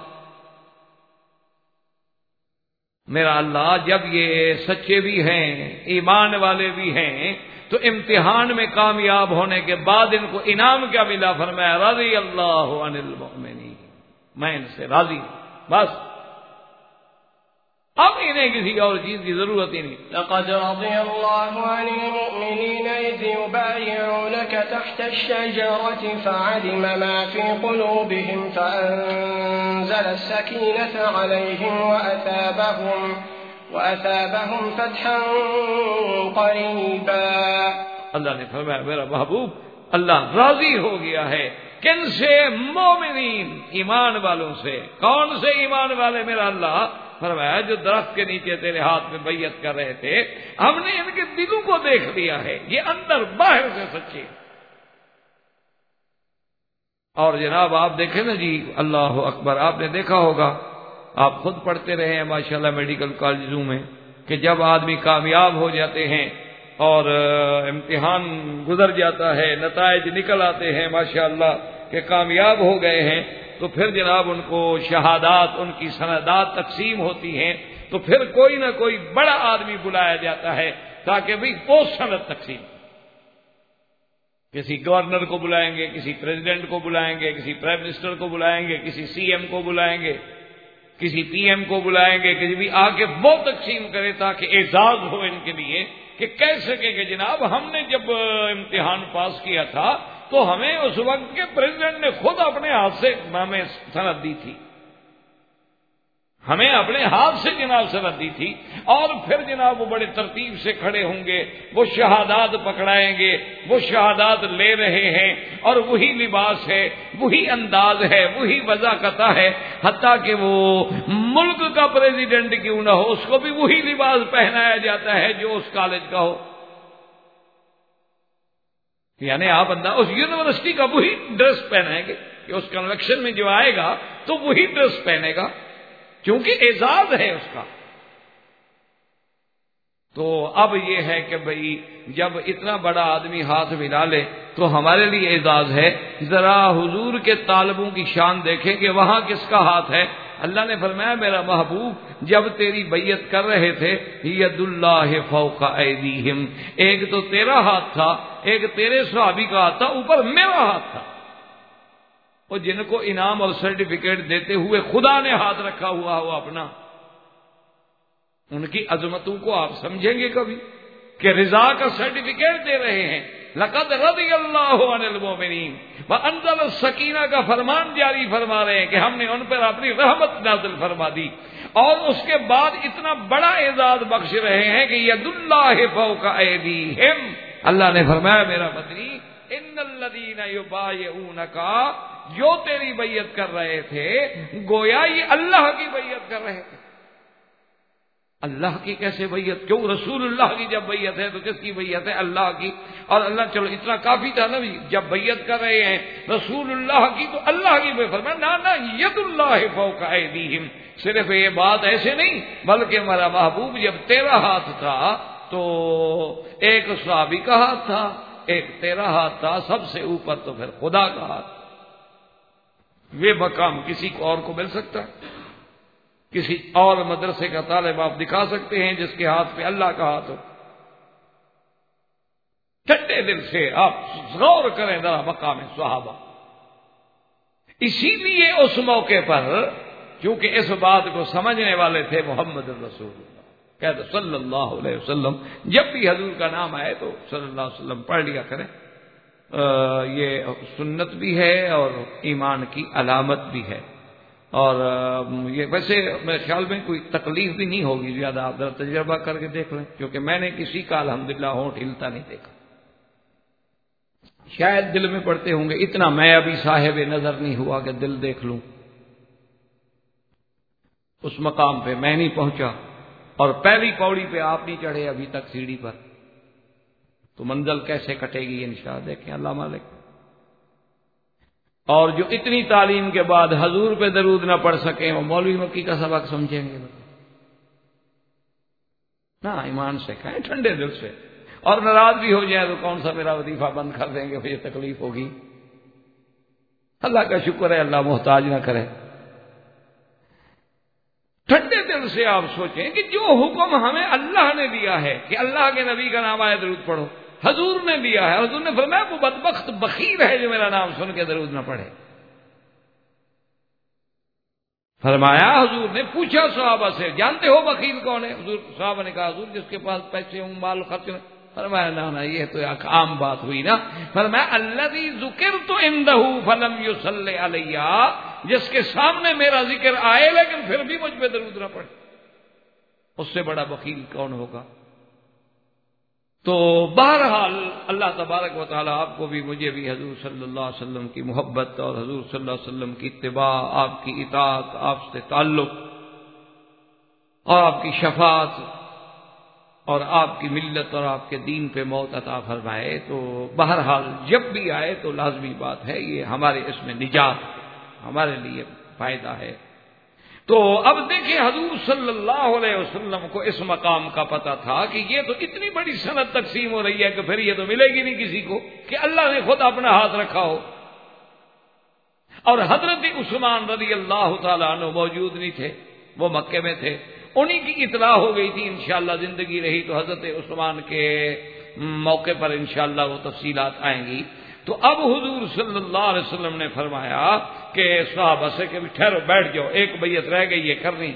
میرا اللہ جب یہ سچے بھی ہیں، ایمان والے بھی ہیں، تو امتحان میں کامیاب ہونے کے بعد ان کو انعام کیا ملا؟ فرمایا رضی اللہ عن المؤمنین، میں ان سے راضی ہوں، بس اب انہیں کسی اور چیز کی ضرورت ہی نہیں۔
لقد رضي الله عن المؤمنين إذ يبايعونك تحت الشجرة فعلم ما في قلوبهم فأنزل السكينة عليهم وأثابهم وأثابهم فتحا قريبا۔
اللہ نے فرمایا میرا محبوب اللہ راضی ہو گیا ہے کن سے؟ مومنین، ایمان والوں سے۔ کون سے ایمان والے؟ میرا اللہ فرمایا جو درخت کے نیچے تیرے ہاتھ میں بیعت کر رہے تھے، ہم نے ان کے دلوں کو دیکھ لیا ہے، یہ اندر باہر سے سچے۔ اور جناب آپ دیکھیں نا جی، اللہ اکبر، آپ نے دیکھا ہوگا، آپ خود پڑھتے رہے ہیں ماشاءاللہ میڈیکل کالجوں میں، کہ جب آدمی کامیاب ہو جاتے ہیں اور امتحان گزر جاتا ہے، نتائج نکل آتے ہیں ماشاءاللہ، کہ کامیاب ہو گئے ہیں تو پھر جناب ان کو شہادات، ان کی سندات تقسیم ہوتی ہیں، تو پھر کوئی نہ کوئی بڑا آدمی بلایا جاتا ہے تاکہ بھئی وہ سند تقسیم، کسی گورنر کو بلائیں گے، کسی پریزیڈنٹ کو بلائیں گے، کسی پرائم منسٹر کو بلائیں گے، کسی سی ایم کو بلائیں گے، کسی پی ایم کو بلائیں گے، کسی بھی آ کے وہ تقسیم کرے تاکہ اعزاز ہو ان کے لیے کہ کہہ سکے کہ جناب ہم نے جب امتحان پاس کیا تھا تو ہمیں اس وقت کے پریزیڈنٹ نے خود اپنے ہاتھ سے ہمیں سند دی تھی، ہمیں اپنے ہاتھ سے جناب سند دی تھی۔ اور پھر جناب وہ بڑے ترتیب سے کھڑے ہوں گے، وہ شہادات پکڑائیں گے، وہ شہادات لے رہے ہیں، اور وہی لباس ہے، وہی انداز ہے، وہی وضاقتہ ہے، حتیٰ کہ وہ ملک کا پریزیڈنٹ کیوں نہ ہو اس کو بھی وہی لباس پہنایا جاتا ہے جو اس کالج کا ہو، یعنی آپ انداز اس یونیورسٹی کا وہی ڈریس پہنائیں گے کہ اس کنویکشن میں جو آئے گا تو وہی ڈریس پہنے گا، کیونکہ اعزاز ہے اس کا۔ تو اب یہ ہے کہ بھئی جب اتنا بڑا آدمی ہاتھ ملا لے تو ہمارے لیے اعزاز ہے۔ ذرا حضور کے طالبوں کی شان دیکھیں کہ وہاں کس کا ہاتھ ہے۔ اللہ نے فرمایا میرا محبوب جب تیری بیعت کر رہے تھے ید اللہ فوق ایدیہم، ایک تو تیرا ہاتھ تھا، ایک تیرے صحابی کا ہاتھ تھا، اوپر میرا ہاتھ تھا، اور جن کو انعام اور سرٹیفکیٹ دیتے ہوئے خدا نے ہاتھ رکھا ہوا ہو اپنا، ان کی عظمتوں کو آپ سمجھیں گے کبھی کہ رضا کا سرٹیفکیٹ دے رہے ہیں؟ لقد رضی اللہ عن المؤمنین وانزل السکینہ کا فرمان جاری فرما رہے ہیں کہ ہم نے ان پر اپنی رحمت نازل فرما دی، اور اس کے بعد اتنا بڑا اعزاز بخش رہے ہیں کہ ید اللہ فوق ایدیہم۔ اللہ نے فرمایا میرا مدنی ان الذین یبایعونک، جو تیری بیعت کر رہے تھے گویا یہ اللہ کی بیعت کر رہے تھے۔ اللہ کی کیسے بیعت؟ کیوں رسول اللہ کی جب بیعت ہے تو کس کی بیعت ہے؟ اللہ کی۔ اور اللہ چلو اتنا کافی تھا نا، جب بیعت کر رہے ہیں رسول اللہ کی تو اللہ کی بیعت، فرمایا نا نا ید اللہ فوق ایدیہم۔ صرف یہ بات ایسے نہیں بلکہ میرا محبوب جب تیرا ہاتھ تھا تو ایک صحابی کا ہاتھ تھا، ایک تیرا ہاتھ تھا، سب سے اوپر تو پھر خدا کا ہاتھ۔ یہ مقام کسی کو اور کو مل سکتا ہے؟ کسی اور مدرسے کا طالب آپ دکھا سکتے ہیں جس کے ہاتھ پہ اللہ کا ہاتھ ہو؟ ٹھنڈے دل سے آپ غور کریں ذرا مقام صحابہ۔ اسی لیے اس موقع پر کیونکہ اس بات کو سمجھنے والے تھے محمد الرسول اللہ کہتے صلی اللہ علیہ وسلم، جب بھی حضور کا نام آئے تو صلی اللہ علیہ وسلم پڑھ لیا کریں، یہ سنت بھی ہے اور ایمان کی علامت بھی ہے، اور یہ ویسے میرے خیال میں کوئی تکلیف بھی نہیں ہوگی زیادہ، آپ ذرا تجربہ کر کے دیکھ لیں، کیونکہ میں نے کسی کا الحمدللہ ہونٹ ہلتا نہیں دیکھا۔ شاید دل میں پڑھتے ہوں گے اتنا میں ابھی صاحب نظر نہیں ہوا کہ دل دیکھ لوں، اس مقام پہ میں نہیں پہنچا، اور پہلی پوڑی پہ آپ نہیں چڑھے ابھی تک سیڑھی پر، تو منزل کیسے کٹے گی انشاءاللہ دیکھیں اللہ مالک۔ اور جو اتنی تعلیم کے بعد حضور پہ درود نہ پڑھ سکیں وہ مولوی مکی کا سبق سمجھیں گے؟ نہ ایمان سے کہیں ٹھنڈے دل سے، اور ناراض بھی ہو جائے تو کون سا میرا وظیفہ بند کر دیں گے، مجھے تکلیف ہوگی۔ اللہ کا شکر ہے اللہ محتاج نہ کرے۔ ٹھنڈے دل سے آپ سوچیں کہ جو حکم ہمیں اللہ نے دیا ہے کہ اللہ کے نبی کا نام آئے درود پڑھو، حضور نے دیا ہے، حضور نے فرمایا وہ بدبخت بخیل ہے جو میرا نام سن کے درود نہ پڑھے۔ فرمایا حضور نے پوچھا صحابہ سے جانتے ہو بخیل کون ہے؟ حضور صحابہ نے کہا حضور جس کے پاس پیسے ہوں مال خرچ نہ۔ فرمایا نا نا یہ تو ایک عام بات ہوئی نا۔ فرمایا الذی ذکرت عندہ فلم یصلی علی، جس کے سامنے میرا ذکر آئے لیکن پھر بھی مجھ پہ درود نہ پڑے، اس سے بڑا بخیل کون ہوگا؟ تو بہرحال اللہ تبارک و تعالی آپ کو بھی مجھے بھی حضور صلی اللہ علیہ وسلم کی محبت اور حضور صلی اللہ علیہ وسلم کی اتباع، آپ کی اطاعت، آپ سے تعلق اور آپ کی شفاعت اور آپ کی ملت اور آپ کے دین پہ موت عطا فرمائے۔ تو بہرحال جب بھی آئے تو لازمی بات ہے یہ ہمارے اس میں نجات ہے، ہمارے لیے فائدہ ہے۔ تو اب دیکھیں حضور صلی اللہ علیہ وسلم کو اس مقام کا پتہ تھا کہ یہ تو اتنی بڑی سند تقسیم ہو رہی ہے کہ پھر یہ تو ملے گی نہیں کسی کو کہ اللہ نے خود اپنا ہاتھ رکھا ہو۔ اور حضرت عثمان رضی اللہ تعالیٰ عنہ موجود نہیں تھے، وہ مکے میں تھے، انہی کی اطلاع ہو گئی تھی، انشاءاللہ زندگی رہی تو حضرت عثمان کے موقع پر انشاءاللہ وہ تفصیلات آئیں گی۔ تو اب حضور صلی اللہ علیہ وسلم نے فرمایا کہ صحابہ سے کہ ٹھہرو بیٹھ جاؤ، ایک بیعت رہ گئی ہے کرنی۔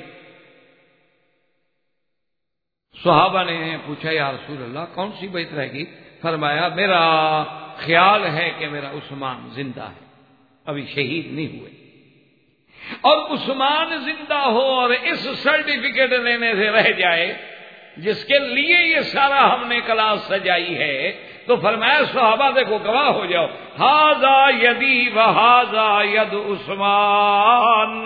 صحابہ نے پوچھا یا رسول اللہ کون سی بیعت رہ گئی؟ فرمایا میرا خیال ہے کہ میرا عثمان زندہ ہے، ابھی شہید نہیں ہوئے، اور عثمان زندہ ہو اور اس سرٹیفکیٹ لینے سے رہ جائے جس کے لیے یہ سارا ہم نے کلاس سجائی ہے، تو فرمایا صحابہ دیکھو گواہ ہو جاؤ، ھذا یدی و ھذا ید عثمان۔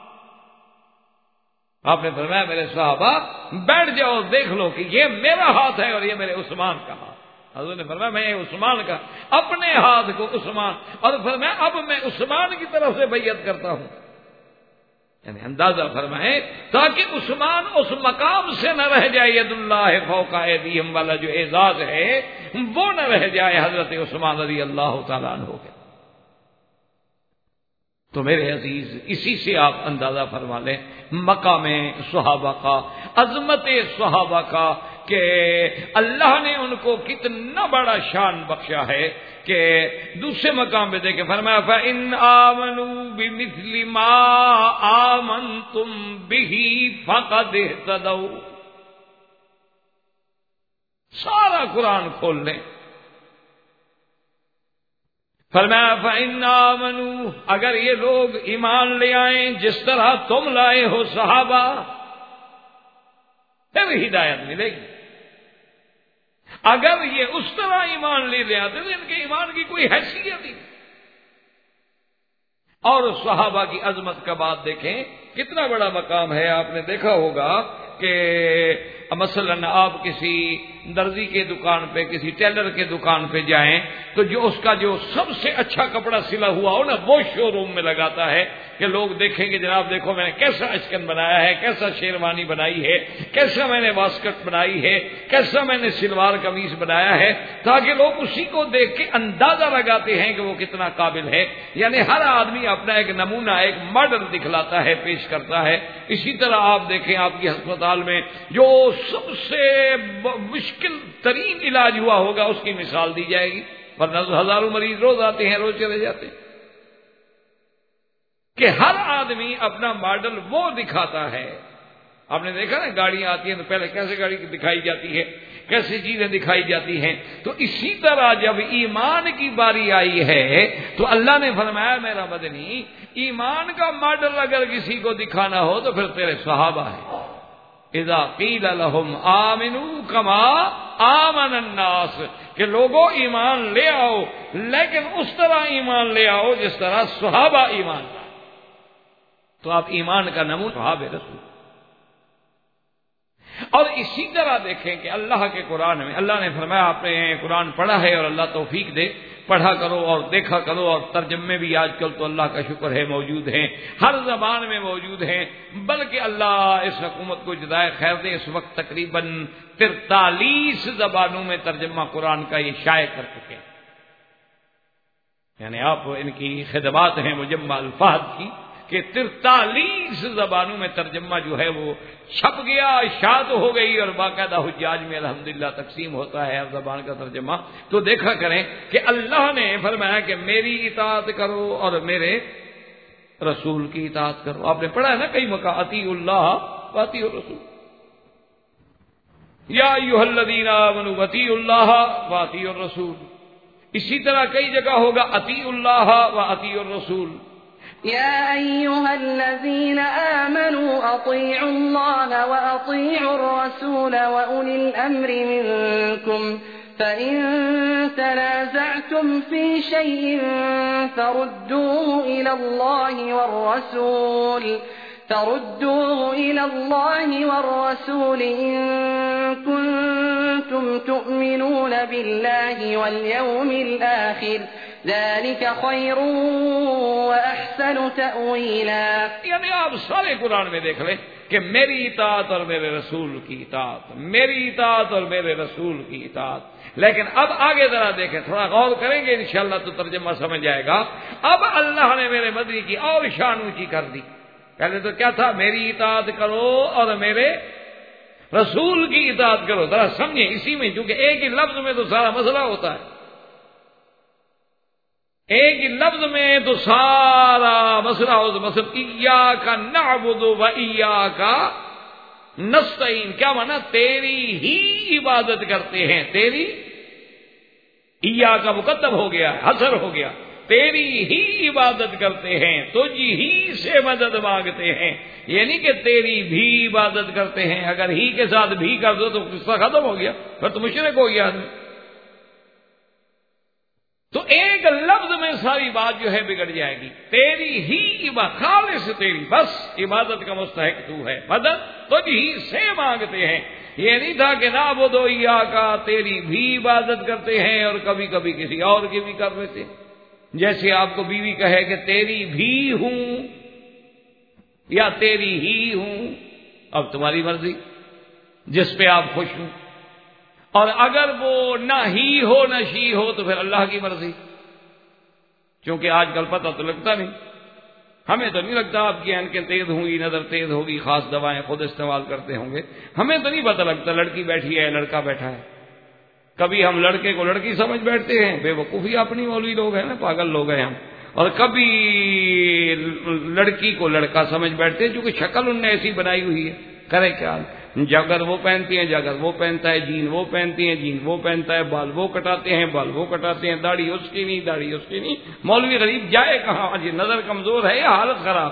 آپ نے فرمایا میرے صحابہ بیٹھ جاؤ، دیکھ لو کہ یہ میرا ہاتھ ہے اور یہ میرے عثمان کا ہاتھ۔ حضور نے فرمایا میں عثمان کا اپنے ہاتھ کو عثمان، اور فرمایا اب میں عثمان کی طرف سے بیعت کرتا ہوں، یعنی اندازہ فرمائے تاکہ عثمان اس مقام سے نہ رہ جائے، ید اللہ فوق ایدیہم والا جو اعزاز ہے وہ نہ رہ جائے حضرت عثمان رضی اللہ تعالیٰ عنہ کے۔ تو میرے عزیز اسی سے آپ اندازہ فرما لیں مقام صحابہ کا، عظمت صحابہ کا، کہ اللہ نے ان کو کتنا بڑا شان بخشا ہے کہ دوسرے مقام پہ دیکھیں فرمایا فَإِنْ آمَنُوا بِمِثْلِ مَا آمَنْتُمْ بِهِ فَقَدْ اهْتَدَوْا۔ سارا قرآن کھول لیں، فرمایا فَإِنْ آمَنُوا، اگر یہ لوگ ایمان لے آئیں جس طرح تم لائے ہو صحابہ، پھر ہدایت ملے گی۔ اگر یہ اس طرح ایمان لے لے آتے تو ان کے ایمان کی کوئی حیثیت نہیں۔ اور صحابہ کی عظمت کا بات دیکھیں کتنا بڑا مقام ہے۔ آپ نے دیکھا ہوگا کہ مثلا آپ کسی درزی کے دکان پہ، کسی ٹیلر کے دکان پہ جائیں تو جو اس کا جو سب سے اچھا کپڑا سلا ہوا ہو نا وہ شو روم میں لگاتا ہے کہ لوگ دیکھیں گے جناب دیکھو میں نے کیسا اشکن بنایا ہے، کیسا شیروانی بنائی ہے، کیسا میں نے واسکٹ بنائی ہے، کیسا میں نے سلوار قمیص بنایا ہے، تاکہ لوگ اسی کو دیکھ کے اندازہ لگاتے ہیں کہ وہ کتنا قابل ہے۔ یعنی ہر آدمی اپنا ایک نمونہ، ایک ماڈل دکھلاتا ہے، پیش کرتا ہے۔ اسی طرح آپ دیکھیں آپ کی ہسپتال میں جو سب سے مشکل ترین علاج ہوا ہوگا اس کی مثال دی جائے گی، ورنہ ہزاروں مریض روز آتے ہیں، روز چلے جاتے ہیں، کہ ہر آدمی اپنا ماڈل وہ دکھاتا ہے۔ آپ نے دیکھا نا گاڑیاں آتی ہیں تو پہلے کیسے گاڑی دکھائی جاتی ہے، کیسی چیزیں دکھائی جاتی ہیں، تو اسی طرح جب ایمان کی باری آئی ہے تو اللہ نے فرمایا میرا مدنی ایمان کا ماڈل اگر کسی کو دکھانا ہو تو پھر تیرے صحابہ ہیں۔ اذا قیل لهم آمنوا کما آمن الناس، کہ لوگوں ایمان لے آؤ لیکن اس طرح ایمان لے آؤ جس طرح صحابہ ایمان لائے۔ تو آپ ایمان کا نمونہ صحابہ رسول۔ اور اسی طرح دیکھیں کہ اللہ کے قرآن میں اللہ نے فرمایا آپ نے قرآن پڑھا ہے اور اللہ توفیق دے پڑھا کرو اور دیکھا کرو، اور ترجمے بھی آج کل تو اللہ کا شکر ہے موجود ہیں، ہر زبان میں موجود ہیں، بلکہ اللہ اس حکومت کو جزائے خیر دے، اس وقت تقریباً ترتالیس زبانوں میں ترجمہ قرآن کا یہ شائع کر چکے ہیں۔ یعنی آپ ان کی خدمات ہیں مجمع الفاظ کی کہ ترتالیس زبانوں میں ترجمہ جو ہے وہ چھپ گیا، اشاعت ہو گئی، اور باقاعدہ حجاج میں الحمدللہ تقسیم ہوتا ہے ہر زبان کا ترجمہ۔ تو دیکھا کریں کہ اللہ نے فرمایا کہ میری اطاعت کرو اور میرے رسول کی اطاعت کرو۔ آپ نے پڑھا ہے نا کئی موقع اطیعوا اللہ واطیعوا الرسول، یا ایھا الذین آمنوا اطیعوا اللہ واطیعوا الرسول۔ اسی طرح کئی جگہ ہوگا اطیعوا اللہ واطیعوا الرسول۔
يا أيها الذين آمنوا أطيعوا الله وأطيعوا الرسول وأولي الأمر منكم فإن تنازعتم في شيء فردوه إلى الله والرسول فردوه إلى الله والرسول إن كنتم تؤمنون بالله واليوم الآخر ذلك خير وأحسن تأويلا۔
یعنی آپ سارے قرآن میں دیکھ لیں کہ میری اطاعت اور میرے رسول کی اطاعت، میری اطاعت اور میرے رسول کی اطاعت۔ لیکن اب آگے ذرا دیکھیں، تھوڑا غور کریں گے انشاءاللہ تو ترجمہ سمجھ آئے گا۔ اب اللہ نے میرے مدنی کی اور شان اونچی کر دی۔ پہلے تو کیا تھا؟ میری اطاعت کرو اور میرے رسول کی اطاعت کرو۔ ذرا سمجھیں اسی میں، کیونکہ ایک ہی لفظ میں تو سارا مسئلہ ہوتا ہے، ایک ہی لفظ میں تو سارا مسئلہ ہوتا ہے۔ مثلا ایاک نعبد و ایاک نستعین، کیا مانا؟ تیری ہی عبادت کرتے ہیں، تیری ایاک کا مقدم ہو گیا ہے، حصر ہو گیا، تیری ہی عبادت کرتے ہیں، تجھ ہی سے مدد مانگتے ہیں، یعنی کہ تیری بھی عبادت کرتے ہیں۔ اگر ہی کے ساتھ بھی کر دو تو قصہ ختم ہو گیا، پھر تو مشرک ہو گیا آدمی۔ تو ایک لفظ میں ساری بات جو ہے بگڑ جائے گی۔ تیری ہی عبادت، خالص تیری، بس عبادت کا مستحق تو ہے، مدد تجھ ہی سے مانگتے ہیں۔ یہ نہیں تھا کہ نعبد و ایاک، تیری بھی عبادت کرتے ہیں اور کبھی کبھی کسی اور کی بھی کر لیتے ہیں۔ جیسے آپ کو بیوی کہے کہ تیری بھی ہوں یا تیری ہی ہوں، اب تمہاری مرضی، جس پہ آپ خوش ہوں۔ اور اگر وہ نہ ہی ہو نہ شی ہو تو پھر اللہ کی مرضی، کیونکہ آج کل پتہ تو لگتا نہیں، ہمیں تو نہیں لگتا آپ کی آنکھیں تیز ہوں گی، نظر تیز ہوگی، خاص دوائیں خود استعمال کرتے ہوں گے، ہمیں تو نہیں پتہ لگتا لڑکی بیٹھی ہے لڑکا بیٹھا ہے۔ کبھی ہم لڑکے کو لڑکی سمجھ بیٹھتے ہیں، بے وقوفی اپنی مولوی لوگ ہیں نا، پاگل لوگ ہیں ہم، اور کبھی لڑکی کو لڑکا سمجھ بیٹھتے ہیں، کیونکہ شکل ان نے ایسی بنائی ہوئی ہے، کرے کیا؟ جگر وہ پہنتی ہیں، جگر وہ پہنتا ہے، جین وہ پہنتی ہیں، جین وہ پہنتا ہے، بال وہ کٹاتے ہیں، بال وہ کٹاتے ہیں، داڑھی اس کی نہیں، داڑھی اس کی نہیں، مولوی غریب جائے کہاں؟ جی نظر کمزور ہے یا حالت خراب؟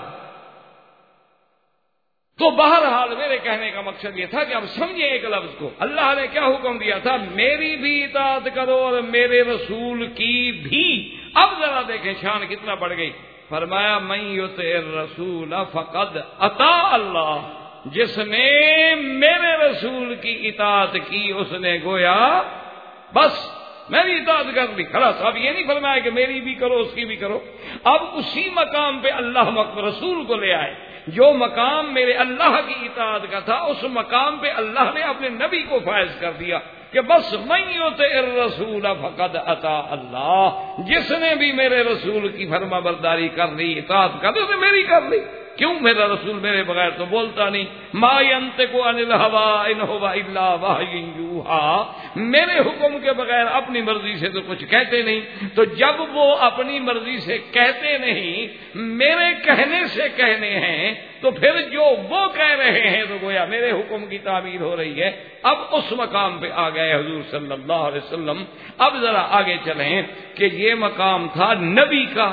تو بہرحال میرے کہنے کا مقصد یہ تھا کہ اب سمجھیں ایک لفظ کو، اللہ نے کیا حکم دیا تھا؟ میری بھی اطاعت کرو اور میرے رسول کی بھی۔ اب ذرا دیکھیں شان کتنا بڑھ گئی، فرمایا من یطع الرسول فقد اطاع اللہ، جس نے میرے رسول کی اطاعت کی اس نے گویا بس میری اطاعت کر لی، خلاص۔ اب یہ نہیں فرمایا کہ میری بھی کرو اس کی بھی کرو، اب اسی مقام پہ اللہ رسول کو لے آئے، جو مقام میرے اللہ کی اطاعت کا تھا اس مقام پہ اللہ نے اپنے نبی کو فائز کر دیا کہ بس من یطع الرسول فقد اطاع اللہ، جس نے بھی میرے رسول کی فرما برداری کر لی، اطاعت کر لی، اس نے میری کر لی۔ کیوں؟ میرا رسول میرے بغیر تو بولتا نہیں، ما ینطق عن الہوی ان هو الا وحی یوحی، میرے حکم کے بغیر اپنی مرضی سے تو کچھ کہتے نہیں۔ تو جب وہ اپنی مرضی سے کہتے نہیں، میرے کہنے سے کہنے ہیں، تو پھر جو وہ کہہ رہے ہیں تو گویا میرے حکم کی تعبیر ہو رہی ہے۔ اب اس مقام پہ آ گئے حضور صلی اللہ علیہ وسلم۔ اب ذرا آگے چلیں کہ یہ مقام تھا نبی کا،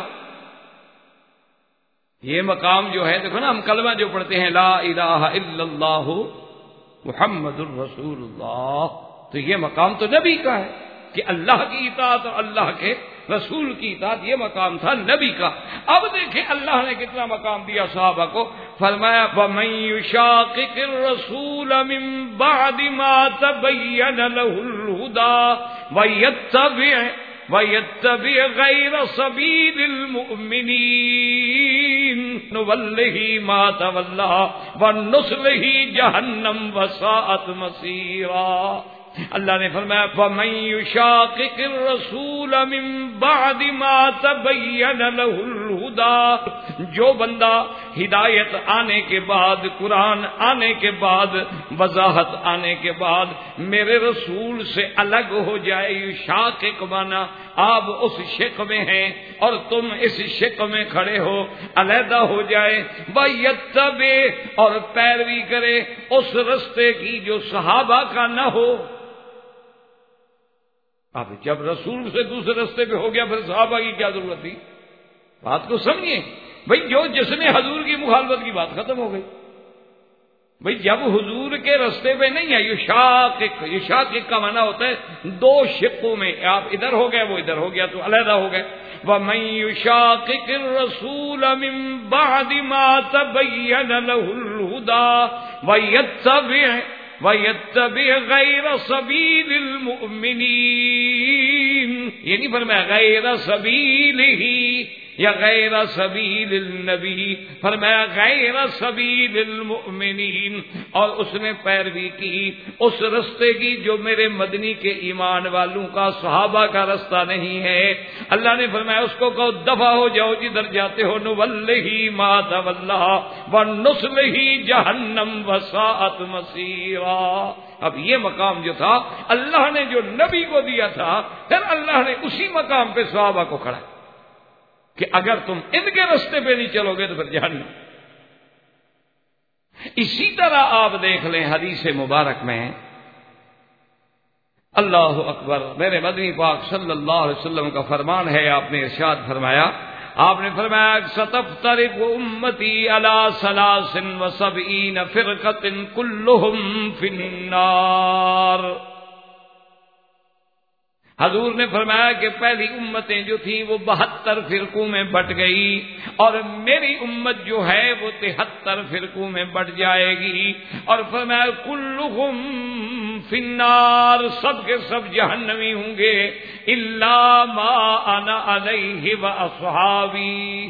یہ مقام جو ہے دیکھو نا، ہم کلمہ جو پڑھتے ہیں لا الہ الا اللہ محمد الرسول اللہ، تو یہ مقام تو نبی کا ہے کہ اللہ کی اطاعت اور اللہ کے رسول کی اطاعت، یہ مقام تھا نبی کا۔ اب دیکھیں اللہ نے کتنا مقام دیا صحابہ کو، فرمایا وَمَن يُشَاقِقِ الرَّسُولَ مِن بَعْدِ مَا تَبَيَّنَ لَهُ الْهُدَى وَيَتَّبِعْ وَيَتَّبِعْ غَيْرَ سَبِيلِ الْمُؤْمِنِينَ نُوَلِّهِ مَا تَوَلَّىٰ وَنُصْلِهِ جَهَنَّمَ وَسَاءَتْ مَصِيرًا۔ اللہ نے فرمایا فَمَن يُشَاقِقِ الرَّسُولَ مِن بَعْدِ مَا تَبَيَّنَ لَهُ الْهُدَىٰ، جو بندہ ہدایت آنے کے بعد، قرآن آنے کے بعد، وضاحت آنے کے بعد میرے رسول سے الگ ہو جائے، یشاقق مانا آپ اس شق میں ہیں اور تم اس شق میں کھڑے ہو، علیحدہ ہو جائے، وَيَتَّبِعْ اور پیروی کرے اس رستے کی جو صحابہ کا نہ ہو۔ اب جب رسول سے دوسرے رستے پہ ہو گیا پھر صحابہ کی کیا ضرورت تھی؟ بات کو سمجھیں بھئی، جو جس نے حضور کی مخالفت کی بات ختم ہو گئی۔ بھئی جب حضور کے رستے پہ نہیں ہے، یشاقق، یشاقق کا معنی ہوتا ہے دو شقوں میں، آپ ادھر ہو گئے وہ ادھر ہو گیا تو علیحدہ ہو گئے۔ وَمَن يُشَاقِقِ الرَّسُولَ مِن بَعْدِ مَا تَبَيَّنَ لَهُ الْهُدَىٰ وَيَتَّبِعْ وَيَتَّبِعْ غَيْرَ سَبِيلِ الْمُؤْمِنِينَ، یہ نہیں فرمایا غیر سبیلہ، یا غیر سبیل النبی، فرمایا غیر سبیل المؤمنین، اور اس نے پیروی کی اس رستے کی جو میرے مدنی کے ایمان والوں کا، صحابہ کا رستہ نہیں ہے۔ اللہ نے فرمایا اس کو کہو دفع ہو جاؤ جدھر جاتے ہو، نولہ ما تولی ونصلہ جہنم وساءت مصیرا۔ اب یہ مقام جو تھا اللہ نے جو نبی کو دیا تھا، پھر اللہ نے اسی مقام پہ صحابہ کو کھڑا کہ اگر تم ان کے رستے پہ نہیں چلو گے تو پھر جہنم۔ اسی طرح آپ دیکھ لیں حدیث مبارک میں، اللہ اکبر، میرے مدنی پاک صلی اللہ علیہ وسلم کا فرمان ہے، آپ نے ارشاد فرمایا، آپ نے فرمایا ستفترق امتی علی ثلاث وسبعین فرقۃ کلہم فی النار۔ حضور نے فرمایا کہ پہلی امتیں جو تھیں وہ بہتر فرقوں میں بٹ گئی، اور میری امت جو ہے وہ تہتر فرقوں میں بٹ جائے گی، اور فرمایا کلہم فی النار، سب کے سب جہنمی ہوں گے، الا ما انا علیہ واصحابی۔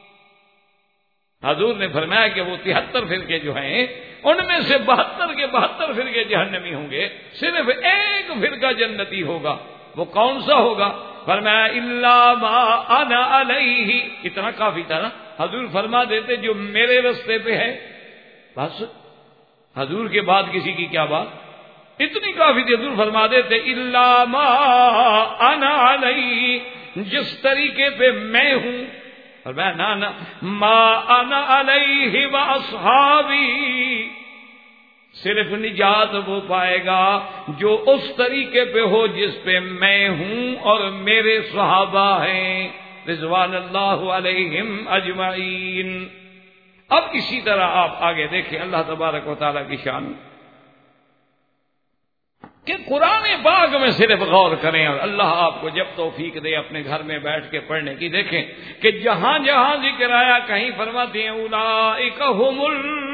حضور نے فرمایا کہ وہ تہتر فرقے جو ہیں ان میں سے بہتر کے بہتر فرقے جہنمی ہوں گے، صرف ایک فرقہ جنتی ہوگا۔ وہ کون سا ہوگا؟ فرمایا الا ما انا علیہ، اتنا کافی تھا نا، حضور فرما دیتے جو میرے رستے پہ ہے، بس حضور کے بعد کسی کی کیا بات، اتنی کافی تھی، حضور فرما دیتے الا ما انا علیہ، جس طریقے پہ میں ہوں، فرمایا نا نا ما انا علیہ واصحابی، صرف نجات وہ پائے گا جو اس طریقے پہ ہو جس پہ میں ہوں اور میرے صحابہ ہیں رضوان اللہ علیہم اجمعین۔ اب اسی طرح آپ آگے دیکھیں اللہ تبارک و تعالیٰ کی شان کہ قرآن پاک میں صرف غور کریں، اور اللہ آپ کو جب توفیق دے اپنے گھر میں بیٹھ کے پڑھنے کی، دیکھیں کہ جہاں جہاں ذکر آیا کہیں فرماتے ہیں اولئک ھم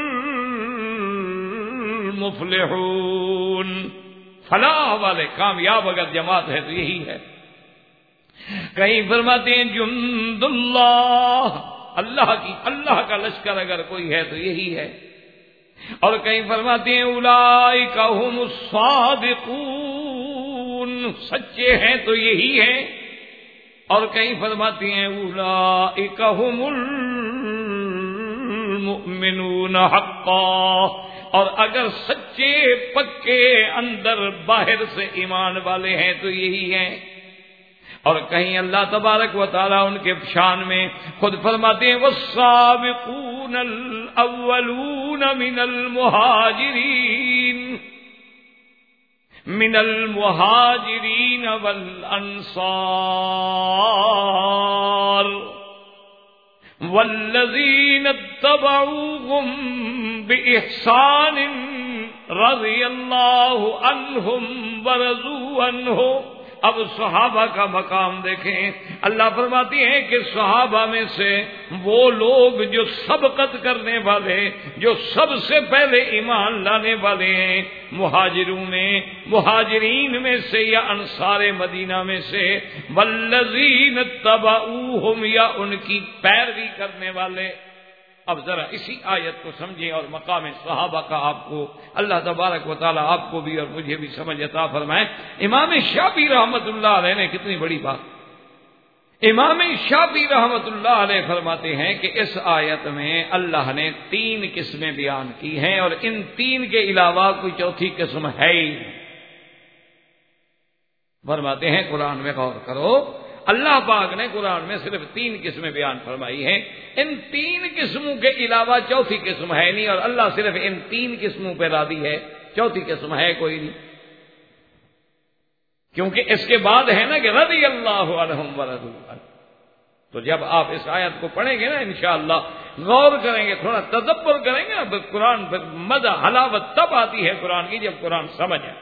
مفلحون، فلاح والے کامیاب اگر جماعت ہے تو یہی ہے۔ کہیں فرماتے ہیں جند اللہ، اللہ کی اللہ کا لشکر اگر کوئی ہے تو یہی ہے، اور کہیں فرماتے ہیں اولئک ھم الصادقون، سچے ہیں تو یہی ہے، اور کہیں فرماتے ہیں اولئک ھم المؤمنون حقا، اور اگر سچے پکے اندر باہر سے ایمان والے ہیں تو یہی ہیں۔ اور کہیں اللہ تبارک و تعالیٰ ان کے شان میں خود فرماتے ہیں والسابقون الاولون من المہاجرین من المہاجرین والانصار والذین اتبعوهم بإحسان رضی اللہ عنہم ورضوا عنہ۔ اب صحابہ کا مقام دیکھیں، اللہ فرماتی ہیں کہ صحابہ میں سے وہ لوگ جو سبقت کرنے والے، جو سب سے پہلے ایمان لانے والے ہیں، مہاجروں میں، مہاجرین میں سے یا انصار مدینہ میں سے، والذین اتبعوہم یا ان کی پیروی کرنے والے۔ اب ذرا اسی آیت کو سمجھیں اور مقام صحابہ کا آپ کو اللہ تبارک و تعالیٰ آپ کو بھی اور مجھے بھی سمجھ عطا فرمائے۔ امام شافعی رحمت اللہ علیہ نے کتنی بڑی بات، امام شافعی رحمت اللہ علیہ فرماتے ہیں کہ اس آیت میں اللہ نے تین قسمیں بیان کی ہیں، اور ان تین کے علاوہ کوئی چوتھی قسم ہے ہی نہیں۔ فرماتے ہیں قرآن میں غور کرو، اللہ پاک نے قرآن میں صرف تین قسمیں بیان فرمائی ہیں، ان تین قسموں کے علاوہ چوتھی قسم ہے نہیں، اور اللہ صرف ان تین قسموں پہ راضی ہے، چوتھی قسم ہے کوئی نہیں، کیونکہ اس کے بعد ہے نا کہ رضی اللہ عنہم ورضوا عنہ۔ تو جب آپ اس آیت کو پڑھیں گے نا انشاءاللہ، غور کریں گے، تھوڑا تدبر کریں گے نا، قرآن پر مزہ حلاوت تب آتی ہے قرآن کی جب قرآن سمجھ آئے۔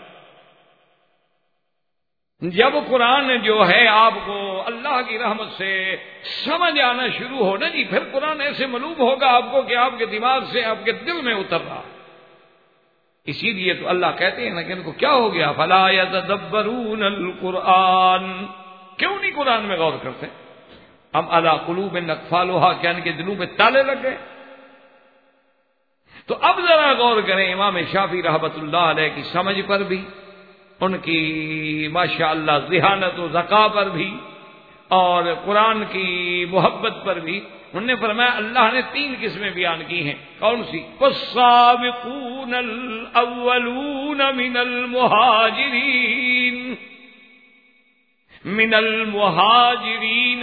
جب قرآن جو ہے آپ کو اللہ کی رحمت سے سمجھ آنا شروع ہو نا جی، پھر قرآن ایسے معلوم ہوگا آپ کو کہ آپ کے دماغ سے آپ کے دل میں اتر رہا۔ اسی لیے تو اللہ کہتے ہیں نا کہ ان کو کیا ہو گیا، فلا یتدبرون القرآن، کیوں نہیں قرآن میں غور کرتے؟ ام علی قلوب اقفالها، کیا ان کے دلوں پہ تالے لگ گئے؟ تو اب ذرا غور کریں امام شافعی رحمۃ اللہ علیہ کی سمجھ پر بھی، ان کی ماشاءاللہ ذہانت و ذکا پر بھی، اور قرآن کی محبت پر بھی۔ انہوں نے فرمایا اللہ نے تین قسمیں بیان کی ہیں، کون سی؟ والسابقون الاولون من المہاجرین من المہاجرین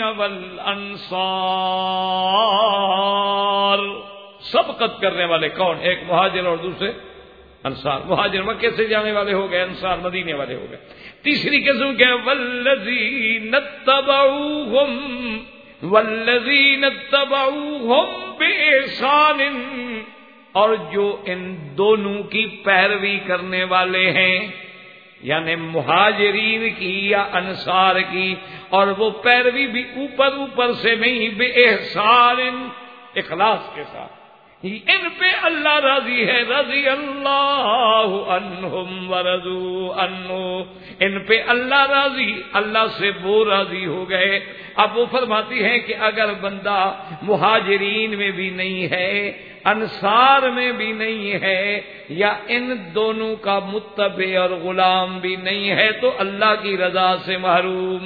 والانصار، سبقت کرنے والے کون؟ ایک مہاجر اور دوسرے انصار۔ مہاجر مکے سے جانے والے ہو گئے، انصار مدینے والے ہو گئے۔ تیسری قسم کے والذین اتبعوہم والذین اتبعوہم بإحسان، اور جو ان دونوں کی پیروی کرنے والے ہیں، یعنی مہاجرین کی یا انصار کی، اور وہ پیروی بھی اوپر اوپر سے نہیں، بإحسان، اخلاص کے ساتھ، ان پہ اللہ راضی ہے، رضی اللہ عنہم ورضوا عنہ، ان پہ اللہ راضی، اللہ سے وہ راضی ہو گئے۔ اب وہ فرماتی ہیں کہ اگر بندہ مہاجرین میں بھی نہیں ہے، انصار میں بھی نہیں ہے، یا ان دونوں کا متبع اور غلام بھی نہیں ہے، تو اللہ کی رضا سے محروم۔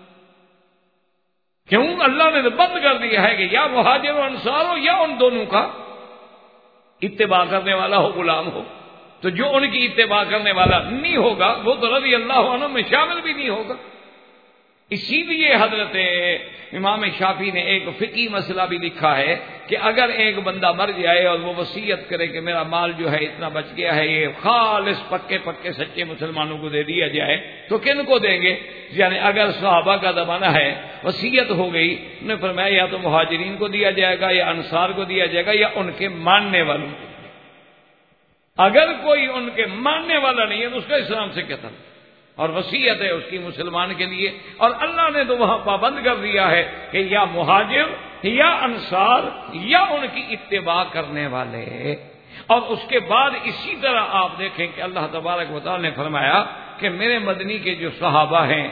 کیوں؟ اللہ نے تو بند کر دیا ہے کہ یا مہاجر و انصار ہو، یا ان دونوں کا اتباع کرنے والا ہو، غلام ہو۔ تو جو ان کی اتباع کرنے والا نہیں ہوگا وہ تو رضی اللہ عنہ میں شامل بھی نہیں ہوگا۔ اسی لیے حضرت امام شافعی نے ایک فقہی مسئلہ بھی لکھا ہے کہ اگر ایک بندہ مر جائے اور وہ وصیت کرے کہ میرا مال جو ہے اتنا بچ گیا ہے، یہ خالص پکے پکے سچے مسلمانوں کو دے دیا جائے، تو کن کو دیں گے؟ یعنی اگر صحابہ کا زمانہ ہے، وصیت ہو گئی، انہوں نے فرمایا یا تو مہاجرین کو دیا جائے گا، یا انصار کو دیا جائے گا، یا ان کے ماننے والوں کو۔ اگر کوئی ان کے ماننے والا نہیں ہے تو اس کا اسلام سے کیا تعلق؟ اور وصیت ہے اس کی مسلمان کے لیے، اور اللہ نے تو وہاں پابند کر دیا ہے کہ یا مہاجر یا انصار یا ان کی اتباع کرنے والے۔ اور اس کے بعد اسی طرح آپ دیکھیں کہ اللہ تبارک و تعالی نے فرمایا کہ میرے مدنی کے جو صحابہ ہیں،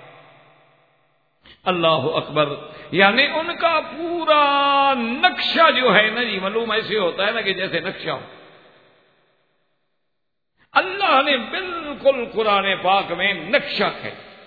اللہ اکبر، یعنی ان کا پورا نقشہ جو ہے نا جی، معلوم ایسے ہوتا ہے نا کہ جیسے نقشہ ہو۔ اللہ نے بالکل قرآن پاک میں نقشہ ہے،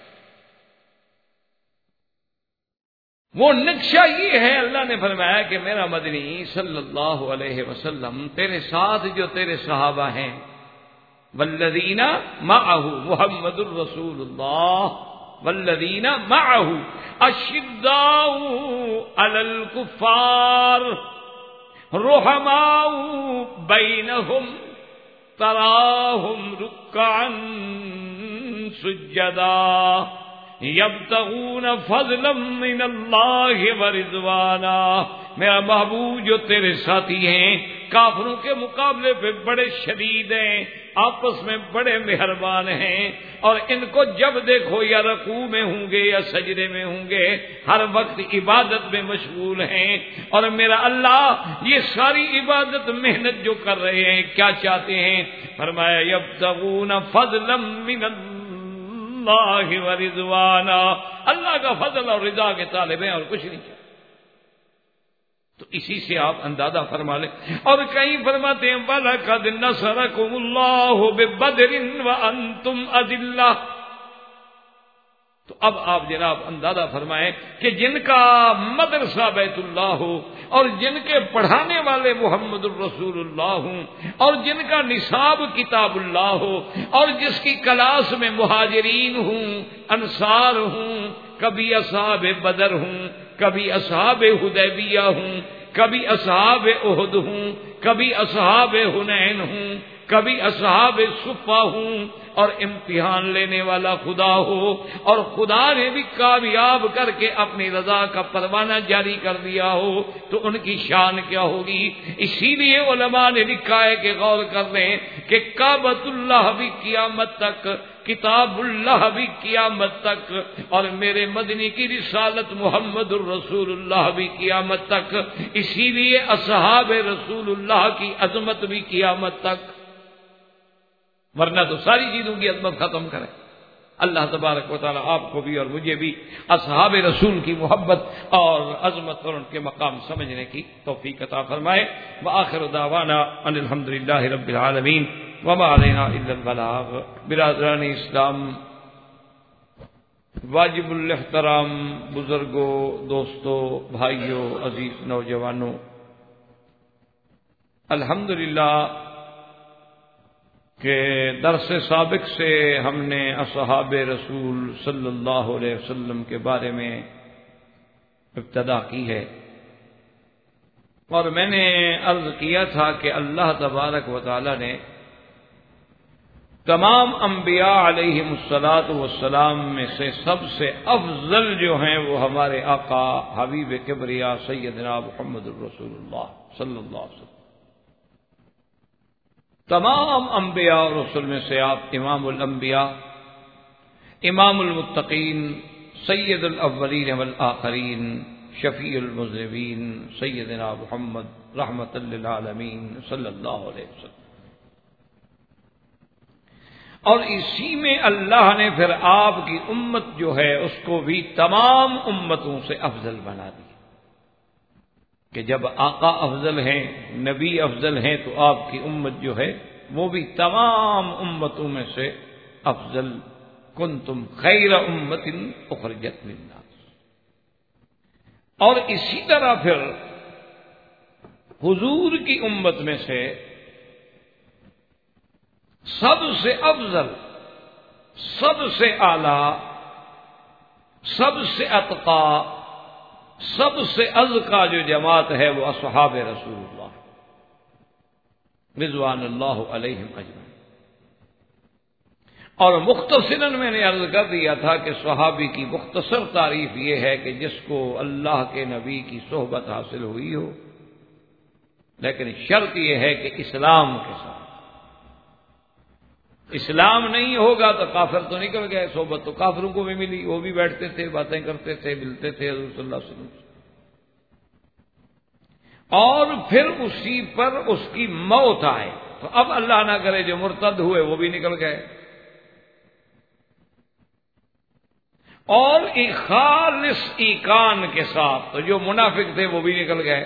وہ نقشہ یہ ہے، اللہ نے فرمایا کہ میرا مدنی صلی اللہ علیہ وسلم تیرے ساتھ جو تیرے صحابہ ہیں، والذین معہ، محمد الرسول اللہ، والذین معہ اشداء علی الکفار رحماء بینہم تراہم رکعا سجدا یبتغون فضلا من اللہ ورضوانا۔ میرا محبوب جو تیرے ساتھی ہیں کافروں کے مقابلے پہ بڑے شدید ہیں، آپس میں بڑے مہربان ہیں، اور ان کو جب دیکھو یا رکوع میں ہوں گے یا سجدے میں ہوں گے، ہر وقت عبادت میں مشغول ہیں۔ اور میرا اللہ یہ ساری عبادت محنت جو کر رہے ہیں کیا چاہتے ہیں؟ فرمایا یبتغون فضلا من اللہ ورضوانا، اللہ کا فضل اور رضا کے طالب ہیں اور کچھ نہیں چاہتے۔ تو اسی سے آپ اندازہ فرما لیں۔ اور کہیں فرماتے ہیں وَلَقَدْ نَصَرَكُمُ اللَّهُ بِبَدْرٍ وَأَنْتُمْ أَذِلَّةٌ۔ تو اب آپ جناب اندازہ فرمائیں کہ جن کا مدرسہ بیت اللہ ہو، اور جن کے پڑھانے والے محمد الرسول اللہ ہوں، اور جن کا نصاب کتاب اللہ ہو، اور جس کی کلاس میں مہاجرین ہوں، انصار ہوں، کبھی اصحاب بدر ہوں، کبھی اصحاب حدیبیہ ہوں، کبھی اصحاب احد ہوں، کبھی اصحاب حنین ہوں، کبھی اصحاب صفہ ہوں، اور امتحان لینے والا خدا ہو، اور خدا نے بھی کامیاب کر کے اپنی رضا کا پروانہ جاری کر دیا ہو، تو ان کی شان کیا ہوگی؟ اسی لیے علماء نے لکھا ہے کہ غور کر لیں کہ کعبۃ اللہ بھی قیامت تک، کتاب اللہ بھی قیامت تک، اور میرے مدنی کی رسالت محمد الرسول اللہ بھی قیامت تک، اسی لیے اصحاب رسول اللہ کی عظمت بھی قیامت تک، ورنہ تو ساری چیزوں کی عظمت ختم کرے۔ اللہ تبارک و تعالی آپ کو بھی اور مجھے بھی اصحاب رسول کی محبت اور عظمت اور ان کے مقام سمجھنے کی توفیق عطا فرمائے۔ وآخر دعوانا ان الحمد للہ رب العالمین وما علینا الا البلاغ۔ برادران اسلام، واجب الاحترام بزرگوں، دوستوں، بھائیوں، عزیز نوجوانوں، الحمدللہ کہ درس سابق سے ہم نے اصحاب رسول صلی اللہ علیہ وسلم کے بارے میں ابتدا کی ہے، اور میں نے عرض کیا تھا کہ اللہ تبارک و تعالی نے تمام انبیاء علیہم الصلاۃ والسلام میں سے سب سے افضل جو ہیں وہ ہمارے آقا حبیب کبریا سیدنا محمد الرسول اللہ صلی اللہ علیہ وسلم۔ تمام انبیاء اور رسول میں سے آپ امام الانبیاء، امام المتقین، سید الاولین والآخرین، شفیع المذنبین سیدنا محمد رحمت للعالمین صلی اللہ علیہ وسلم، اور اسی میں اللہ نے پھر آپ کی امت جو ہے اس کو بھی تمام امتوں سے افضل بنا دی کہ جب آقا افضل ہیں، نبی افضل ہیں، تو آپ کی امت جو ہے وہ بھی تمام امتوں میں سے افضل۔ کنتم خیر امت اخرجت للناس۔ اور اسی طرح پھر حضور کی امت میں سے سب سے افضل، سب سے اعلی، سب سے اتقا، سب سے ازکا جو جماعت ہے وہ اصحاب رسول اللہ رضوان اللہ علیہم اجمعین۔ اور مختصراً میں نے عرض کر دیا تھا کہ صحابی کی مختصر تعریف یہ ہے کہ جس کو اللہ کے نبی کی صحبت حاصل ہوئی ہو، لیکن شرط یہ ہے کہ اسلام کے ساتھ۔ اسلام نہیں ہوگا تو کافر تو نکل گئے۔ صحبت تو کافروں کو بھی ملی، وہ بھی بیٹھتے تھے، باتیں کرتے تھے، ملتے تھے حضور صلی اللہ علیہ وسلم سے، اور پھر اسی پر اس کی موت آئے تو اب اللہ نہ کرے جو مرتد ہوئے وہ بھی نکل گئے، اور ایک خالص ایقان کے ساتھ تو جو منافق تھے وہ بھی نکل گئے۔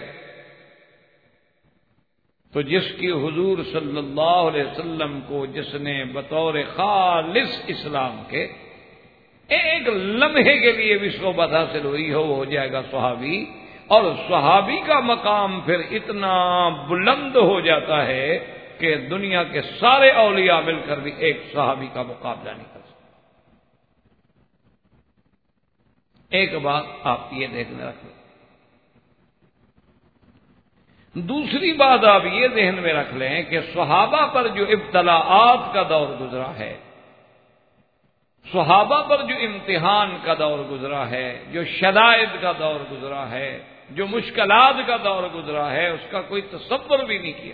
تو جس کی حضور صلی اللہ علیہ وسلم کو جس نے بطور خالص اسلام کے ایک لمحے کے لیے بھی صحبت حاصل ہوئی ہو وہ ہو جائے گا صحابی، اور صحابی کا مقام پھر اتنا بلند ہو جاتا ہے کہ دنیا کے سارے اولیاء مل کر بھی ایک صحابی کا مقابلہ نہیں کر سکتے۔ ایک بات آپ یہ دیکھنے رکھیں، دوسری بات آپ یہ ذہن میں رکھ لیں کہ صحابہ پر جو ابتلاءات کا دور گزرا ہے، صحابہ پر جو امتحان کا دور گزرا ہے، جو شدائد کا دور گزرا ہے، جو مشکلات کا دور گزرا ہے، اس کا کوئی تصور بھی نہیں کیا۔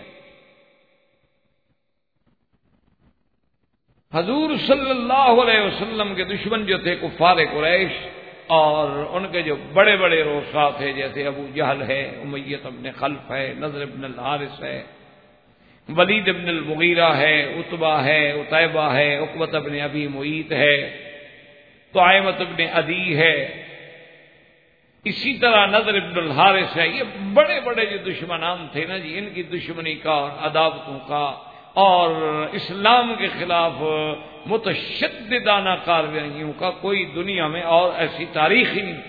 حضور صلی اللہ علیہ وسلم کے دشمن جو تھے کفار قریش، اور ان کے جو بڑے بڑے روسا تھے جیسے ابو جہل ہے، امیہ بن خلف ہے، نضر بن الحارث ہے، ولید بن المغیرہ ہے، عتبہ ہے، عتیبہ ہے، عقبہ بن ابی معیط ہے، طعیمۃ بن عدی ہے، اسی طرح نضر بن الحارث ہے، یہ بڑے بڑے جو دشمنان تھے نا جی، ان کی دشمنی کا اور عداوتوں کا اور اسلام کے خلاف متشددانہ کاروائیوں کا کوئی دنیا میں اور ایسی تاریخ ہی نہیں۔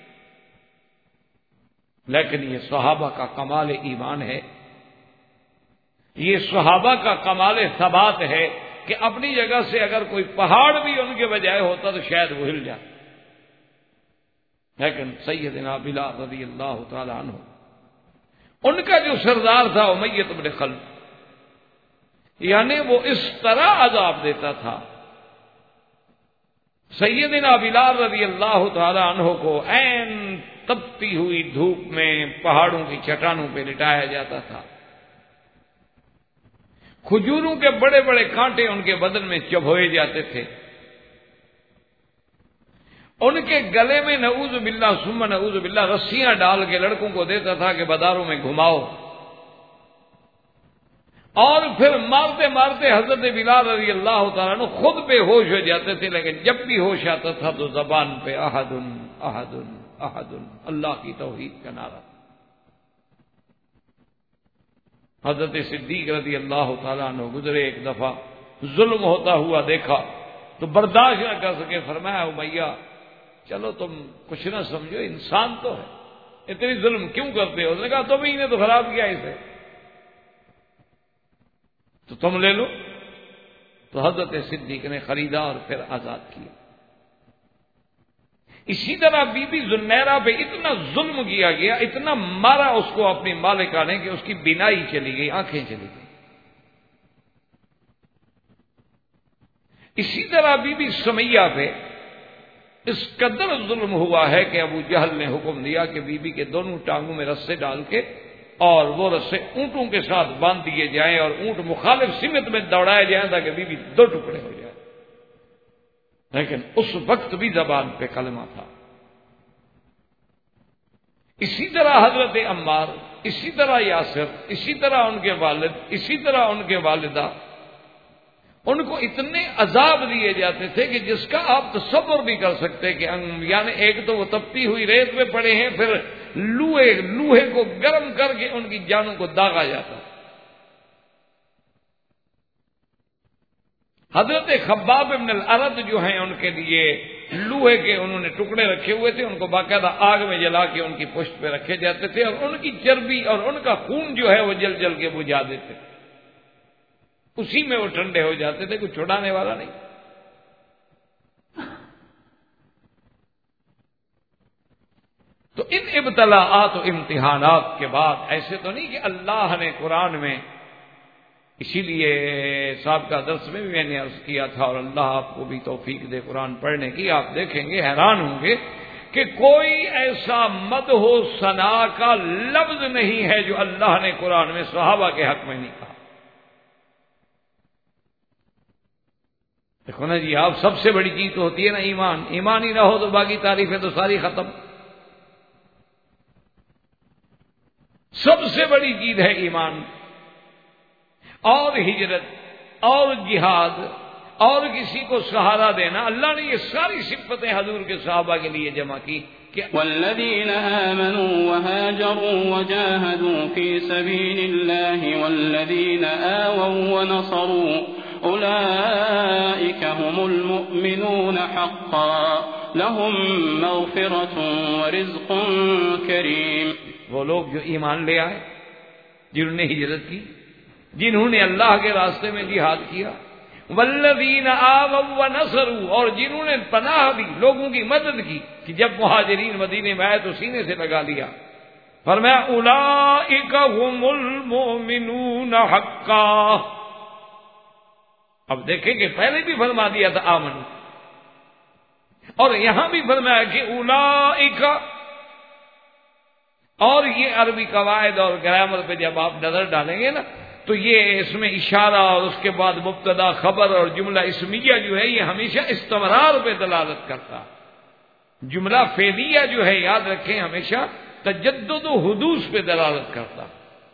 لیکن یہ صحابہ کا کمال ایمان ہے، یہ صحابہ کا کمال ثبات ہے کہ اپنی جگہ سے اگر کوئی پہاڑ بھی ان کے بجائے ہوتا تو شاید وہ ہل جاتا، لیکن سیدنا بلال رضی اللہ تعالی عنہ، ان کا جو سردار تھا امیہ بن خلف، یعنی وہ اس طرح عذاب دیتا تھا سیدنا بلال رضی اللہ تعالی عنہ کو، عین تپتی ہوئی دھوپ میں پہاڑوں کی چٹانوں پہ لٹایا جاتا تھا، کھجوروں کے بڑے بڑے کانٹے ان کے بدن میں چبھوئے جاتے تھے، ان کے گلے میں نعوذ باللہ ثم نعوذ باللہ رسیاں ڈال کے لڑکوں کو دیتا تھا کہ بازاروں میں گھماؤ، اور پھر مارتے مارتے حضرت بلال رضی اللہ تعالیٰ عنہ خود بے ہوش ہو جاتے تھے، لیکن جب بھی ہوش آتا تھا تو زبان پہ احد احد احد اللہ کی توحید کا نعرہ۔ حضرت صدیق رضی اللہ تعالیٰ عنہ گزرے، ایک دفعہ ظلم ہوتا ہوا دیکھا تو برداشت نہ کر سکے، فرمایا امیہ چلو تم کچھ نہ سمجھو، انسان تو ہے، اتنی ظلم کیوں کرتے ہو؟ اس نے کہا تم ہی نے تو خراب کیا اسے، تو تم لے لو۔ تو حضرت صدیق نے خریدا اور پھر آزاد کیا۔ اسی طرح بی بی زنیرہ پہ اتنا ظلم کیا گیا، اتنا مارا اس کو اپنی مالکہ نے کہ اس کی بینائی چلی گئی، آنکھیں چلی گئی۔ اسی طرح بی بی سمیہ پہ اس قدر ظلم ہوا ہے کہ ابو جہل نے حکم دیا کہ بی بی کے دونوں ٹانگوں میں رسے ڈال کے اور وہ رسے اونٹوں کے ساتھ باندھ دیے جائیں اور اونٹ مخالف سمت میں دوڑائے جائیں تاکہ بی بی دو ٹکڑے ہو جائیں، لیکن اس وقت بھی زبان پہ کلمہ تھا۔ اسی طرح حضرت عمار، اسی طرح یاسر، اسی طرح ان کے والد، اسی طرح ان کے والدہ، ان کو اتنے عذاب دیے جاتے تھے کہ جس کا آپ تصور نہیں کر سکتے کہ یعنی ایک تو وہ تپتی ہوئی ریت میں پڑے ہیں، پھر لوہے لوہے کو گرم کر کے ان کی جانوں کو داغا جاتا۔ حضرت خباب بن الارد جو ہیں ان کے لیے لوہے کے انہوں نے ٹکڑے رکھے ہوئے تھے، ان کو باقاعدہ آگ میں جلا کے ان کی پشت پہ رکھے جاتے تھے اور ان کی چربی اور ان کا خون جو ہے وہ جل جل کے بجھا دیتے، اسی میں وہ ٹھنڈے ہو جاتے تھے، کوئی چھڑانے والا نہیں۔ تو ان ابتلاءات و امتحانات کے بعد ایسے تو نہیں کہ اللہ نے قرآن میں، اسی لیے سابقہ درس میں بھی میں نے عرض کیا تھا اور اللہ آپ کو بھی توفیق دے قرآن پڑھنے کی، آپ دیکھیں گے حیران ہوں گے کہ کوئی ایسا مدح و ثنا کا لفظ نہیں ہے جو اللہ نے قرآن میں صحابہ کے حق میں نہیں کہا۔ دیکھو نا جی، آپ سب سے بڑی چیز تو ہوتی ہے نا ایمان، ایمان ہی نہ ہو تو باقی تعریفیں تو ساری ختم۔ سب سے بڑی چیز ہے ایمان، اور ہجرت اور جہاد اور کسی کو سہارا دینا۔ اللہ نے یہ ساری صفتیں حضور کے صحابہ کے لیے جمع کی کہ
والذین آمنوا وهاجروا وجاهدوا في سبيل الله والذین آووا ونصروا أولئك هم المؤمنون حقا لهم مغفرة ورزق کریم۔
وہ لوگ جو ایمان لے آئے، جنہوں نے ہجرت کی، جنہوں نے اللہ کے راستے میں جہاد کیا، والذین آووا ونصروا، اور جنہوں نے پناہ دی، لوگوں کی مدد کی کہ جب مہاجرین مدینے میں آئے تو سینے سے لگا لیا۔ فرمایا اولئک هم المؤمنون حقا۔ اب دیکھیں کہ پہلے بھی فرما دیا تھا آمن، اور یہاں بھی فرمایا کہ اولئک، اور یہ عربی قواعد اور گرامر پہ جب آپ نظر ڈالیں گے نا تو یہ اس میں اشارہ اور اس کے بعد مبتدا خبر اور جملہ اسمیہ جو ہے یہ ہمیشہ استمرار پہ دلالت کرتا۔ جملہ فعلیہ جو ہے یاد رکھیں ہمیشہ تجدد و حدوث پہ دلالت کرتا۔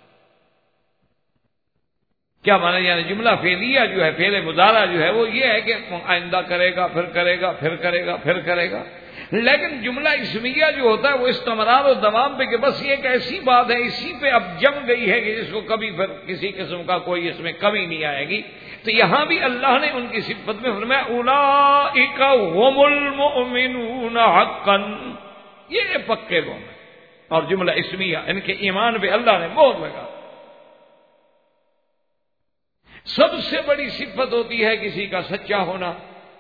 کیا مانا؟ یعنی جملہ فعلیہ جو ہے، فعل مضارع جو ہے وہ یہ ہے کہ آئندہ کرے گا، پھر کرے گا، پھر کرے گا، پھر کرے گا۔ لیکن جملہ اسمیہ جو ہوتا ہے وہ استمرار و دوام پہ، کہ بس یہ ایک ایسی بات ہے اسی پہ اب جم گئی ہے کہ جس کو کبھی پھر کسی قسم کا کوئی اس میں کمی نہیں آئے گی۔ تو یہاں بھی اللہ نے ان کی صفت میں فرمایا اولئک هم المؤمنون حقا، یہ پکے مومن، اور جملہ اسمیہ ان کے ایمان پہ اللہ نے مہر لگا۔ سب سے بڑی صفت ہوتی ہے کسی کا سچا ہونا۔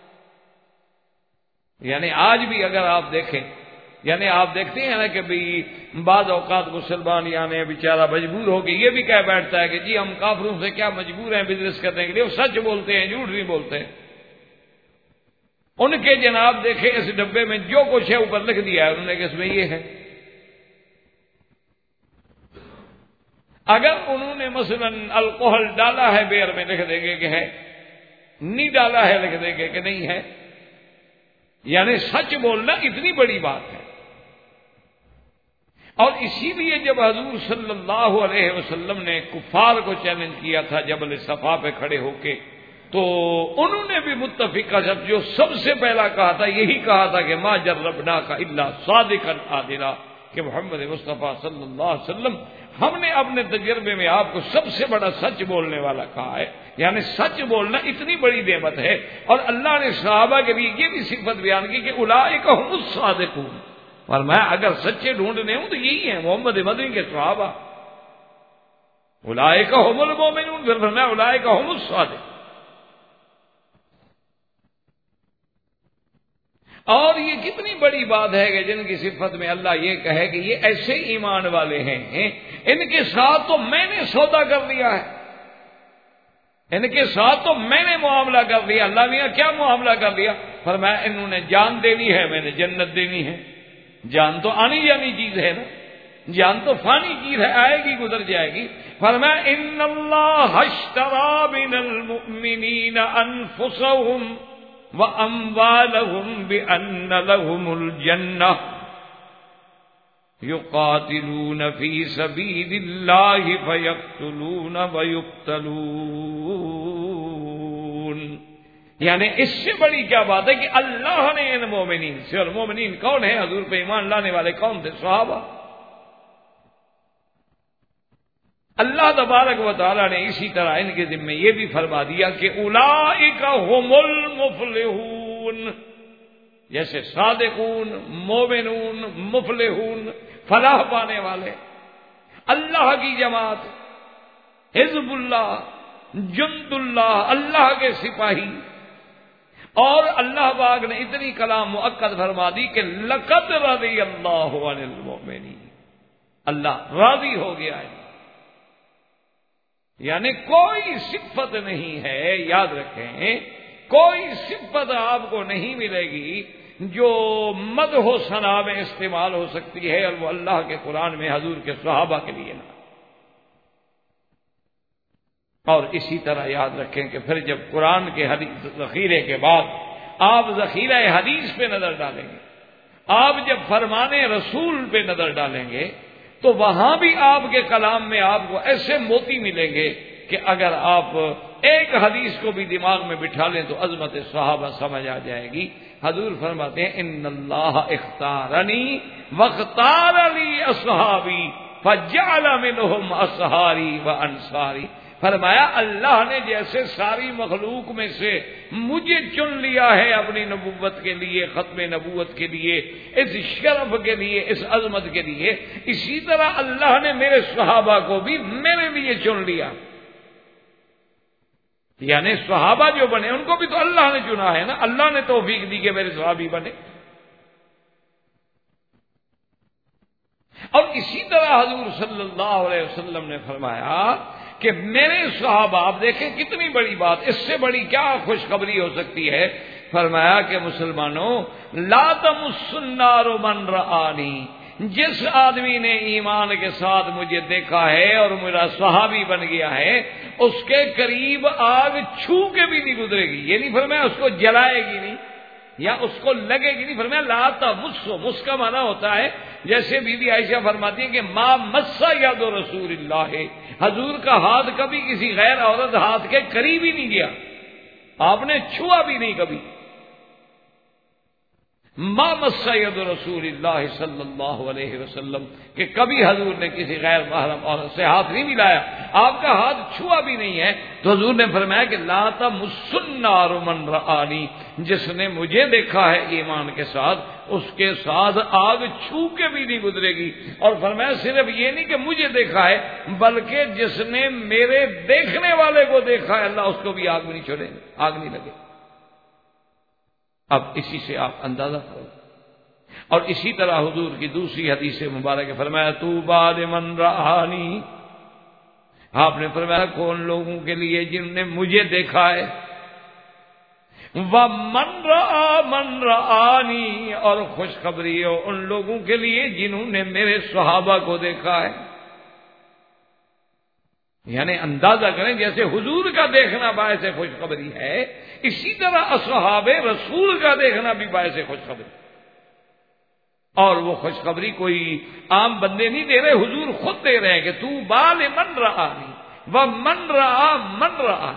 یعنی آج بھی اگر آپ دیکھیں، یعنی آپ دیکھتے ہیں نا کہ بھی بعض اوقات مسلمان یعنی بیچارہ مجبور ہو کے یہ بھی کہہ بیٹھتا ہے کہ جی ہم کافروں سے کیا مجبور ہیں بزنس کرنے کے لیے، وہ سچ بولتے ہیں، جھوٹ نہیں بولتے۔ ان کے جناب دیکھیں اس ڈبے میں جو کچھ ہے اوپر لکھ دیا ہے انہوں نے کہ اس میں یہ ہے۔ اگر انہوں نے مثلا الکوہل ڈالا ہے بیئر میں لکھ دیں گے کہ ہے، نہیں ڈالا ہے لکھ دیں گے کہ نہیں ہے۔ یعنی سچ بولنا اتنی بڑی بات ہے۔ اور اسی لیے جب حضور صلی اللہ علیہ وسلم نے کفار کو چیلنج کیا تھا جبل صفا پہ کھڑے ہو کے، تو انہوں نے بھی متفقہ جب جو سب سے پہلا کہا تھا یہی کہا تھا کہ ما جربناک الا صادقا عادلا، کہ محمد مصطفیٰ صلی اللہ علیہ وسلم ہم نے اپنے تجربے میں آپ کو سب سے بڑا سچ بولنے والا کہا ہے، یعنی سچ بولنا اتنی بڑی نعمت ہے۔ اور اللہ نے صحابہ کے لیے یہ بھی صفت بیان کی کہ اولئک هم الصادقون، اور میں اگر سچے ڈھونڈنے ہوں تو یہی ہیں محمد مدنی کے صحابہ۔ اولئک هم المؤمنون، پھر فرمایا اولئک هم الصادقون۔ اور یہ کتنی بڑی بات ہے کہ جن کی صفت میں اللہ یہ کہے کہ یہ ایسے ایمان والے ہیں، ان کے ساتھ تو میں نے سودا کر لیا ہے، ان کے ساتھ تو میں نے معاملہ کر لیا۔ اللہ نے کیا معاملہ کر لیا؟ فرمایا انہوں نے جان دینی ہے، میں نے جنت دینی ہے۔ جان تو آنی جانی چیز ہے نا، جان تو فانی چیز ہے، آئے گی گزر جائے گی۔ فرمایا ان اللہ اشتری من المؤمنین انفسهم وَأَمْوَالَهُمْ بِأَنَّ لَهُمُ الْجَنَّةَ يُقَاتِلُونَ فِي سَبِيلِ اللَّهِ فَيَقْتُلُونَ وَيُقْتَلُونَ، یعنی اس سے بڑی کیا بات ہے کہ اللہ نے ان مومنین سے، اور مومنین کون ہیں؟ حضور پہ ایمان لانے والے کون تھے؟ صحابہ۔ اللہ تبارک و تعالیٰ نے اسی طرح ان کے ذمہ یہ بھی فرما دیا کہ اولئک هم المفلحون، جیسے صادقون، مومنون، مفلحون، فلاح پانے والے، اللہ کی جماعت، حزب اللہ، جند اللہ، اللہ کے سپاہی۔ اور اللہ پاک نے اتنی کلام مؤکد فرما دی کہ لقد رضی اللہ عن المؤمنین، اللہ راضی ہو گیا ہے۔ یعنی کوئی صفت نہیں ہے، یاد رکھیں، کوئی صفت آپ کو نہیں ملے گی جو مدح و ثنا میں استعمال ہو سکتی ہے، اور وہ اللہ کے قرآن میں حضور کے صحابہ کے لیے نہ۔ اور اسی طرح یاد رکھیں کہ پھر جب قرآن کے حدیث ذخیرے کے بعد آپ ذخیرہ حدیث پہ نظر ڈالیں گے، آپ جب فرمان رسول پہ نظر ڈالیں گے، تو وہاں بھی آپ کے کلام میں آپ کو ایسے موتی ملیں گے کہ اگر آپ ایک حدیث کو بھی دماغ میں بٹھا لیں تو عظمت صحابہ سمجھ آ جائے گی۔ حضور فرماتے ہیں ان اللہ اختارنی واختار لی اصحابی فجعل منہم اصحاری وانصاری، فرمایا اللہ نے جیسے ساری مخلوق میں سے مجھے چن لیا ہے اپنی نبوت کے لیے، ختم نبوت کے لیے، اس شرف کے لیے، اس عظمت کے لیے، اسی طرح اللہ نے میرے صحابہ کو بھی میرے لیے چن لیا۔ یعنی صحابہ جو بنے ان کو بھی تو اللہ نے چنا ہے نا، اللہ نے توفیق دی کہ میرے صحابی بنے۔ اور اسی طرح حضور صلی اللہ علیہ وسلم نے فرمایا کہ میرے صحابہ، آپ دیکھیں کتنی بڑی بات، اس سے بڑی کیا خوشخبری ہو سکتی ہے؟ فرمایا کہ مسلمانوں لا تمس النار من رآنی، جس آدمی نے ایمان کے ساتھ مجھے دیکھا ہے اور میرا صحابی بن گیا ہے، اس کے قریب آگ چھو کے بھی نہیں گزرے گی۔ یہ نہیں فرمایا اس کو جلائے گی نہیں یا اس کو لگے گی نہیں، فرمایا لا تمس، مس کا معنی ہوتا ہے جیسے بی بی عائشہ فرماتی ہیں کہ ما مسا ید رسول اللہ، حضور کا ہاتھ کبھی کسی غیر عورت ہاتھ کے قریب ہی نہیں گیا، آپ نے چھوا بھی نہیں کبھی۔ ما مسا ید رسول اللہ صلی اللہ علیہ وسلم، کہ کبھی حضور نے کسی غیر محرم عورت سے ہاتھ نہیں ملایا، آپ کا ہاتھ چھوا بھی نہیں ہے۔ تو حضور نے فرمایا کہ لا تمس النار من رآنی، جس نے مجھے دیکھا ہے ایمان کے ساتھ، اس کے ساتھ آگ چھو کے بھی نہیں گزرے گی۔ اور فرمایا صرف یہ نہیں کہ مجھے دیکھا ہے، بلکہ جس نے میرے دیکھنے والے کو دیکھا ہے اللہ اس کو بھی آگ میں نہیں چھوڑے، آگ نہیں لگے۔ اب اسی سے آپ اندازہ کرو۔ اور اسی طرح حضور کی دوسری حدیث مبارک فرمایا طوبی لمن رآنی، آپ نے فرمایا کون لوگوں کے لیے جنہوں نے مجھے دیکھا ہے، وَمَنْ رَآ مَنْ رَآنِي، اور خوشخبری ہو ان لوگوں کے لیے جنہوں نے میرے صحابہ کو دیکھا ہے۔ یعنی اندازہ کریں جیسے حضور کا دیکھنا باعث خوشخبری ہے، اسی طرح اصحاب رسول کا دیکھنا بھی باعث خوشخبری۔ اور وہ خوشخبری کوئی عام بندے نہیں دے رہے، حضور خود دے رہے ہیں کہ تو بال من رہا نہیں وہ من رہا من رہا.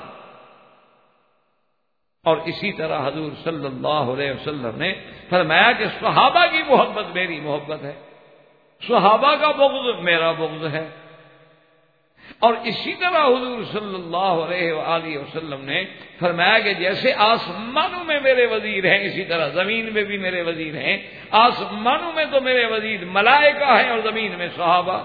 اور اسی طرح حضور صلی اللہ علیہ وسلم نے فرمایا کہ صحابہ کی محبت میری محبت ہے، صحابہ کا بغض میرا بغض ہے. اور اسی طرح حضور صلی اللہ علیہ وآلہ وسلم نے فرمایا کہ جیسے آسمانوں میں میرے وزیر ہیں اسی طرح زمین میں بھی میرے وزیر ہیں. آسمانوں میں تو میرے وزیر ملائکہ ہیں اور زمین میں صحابہ.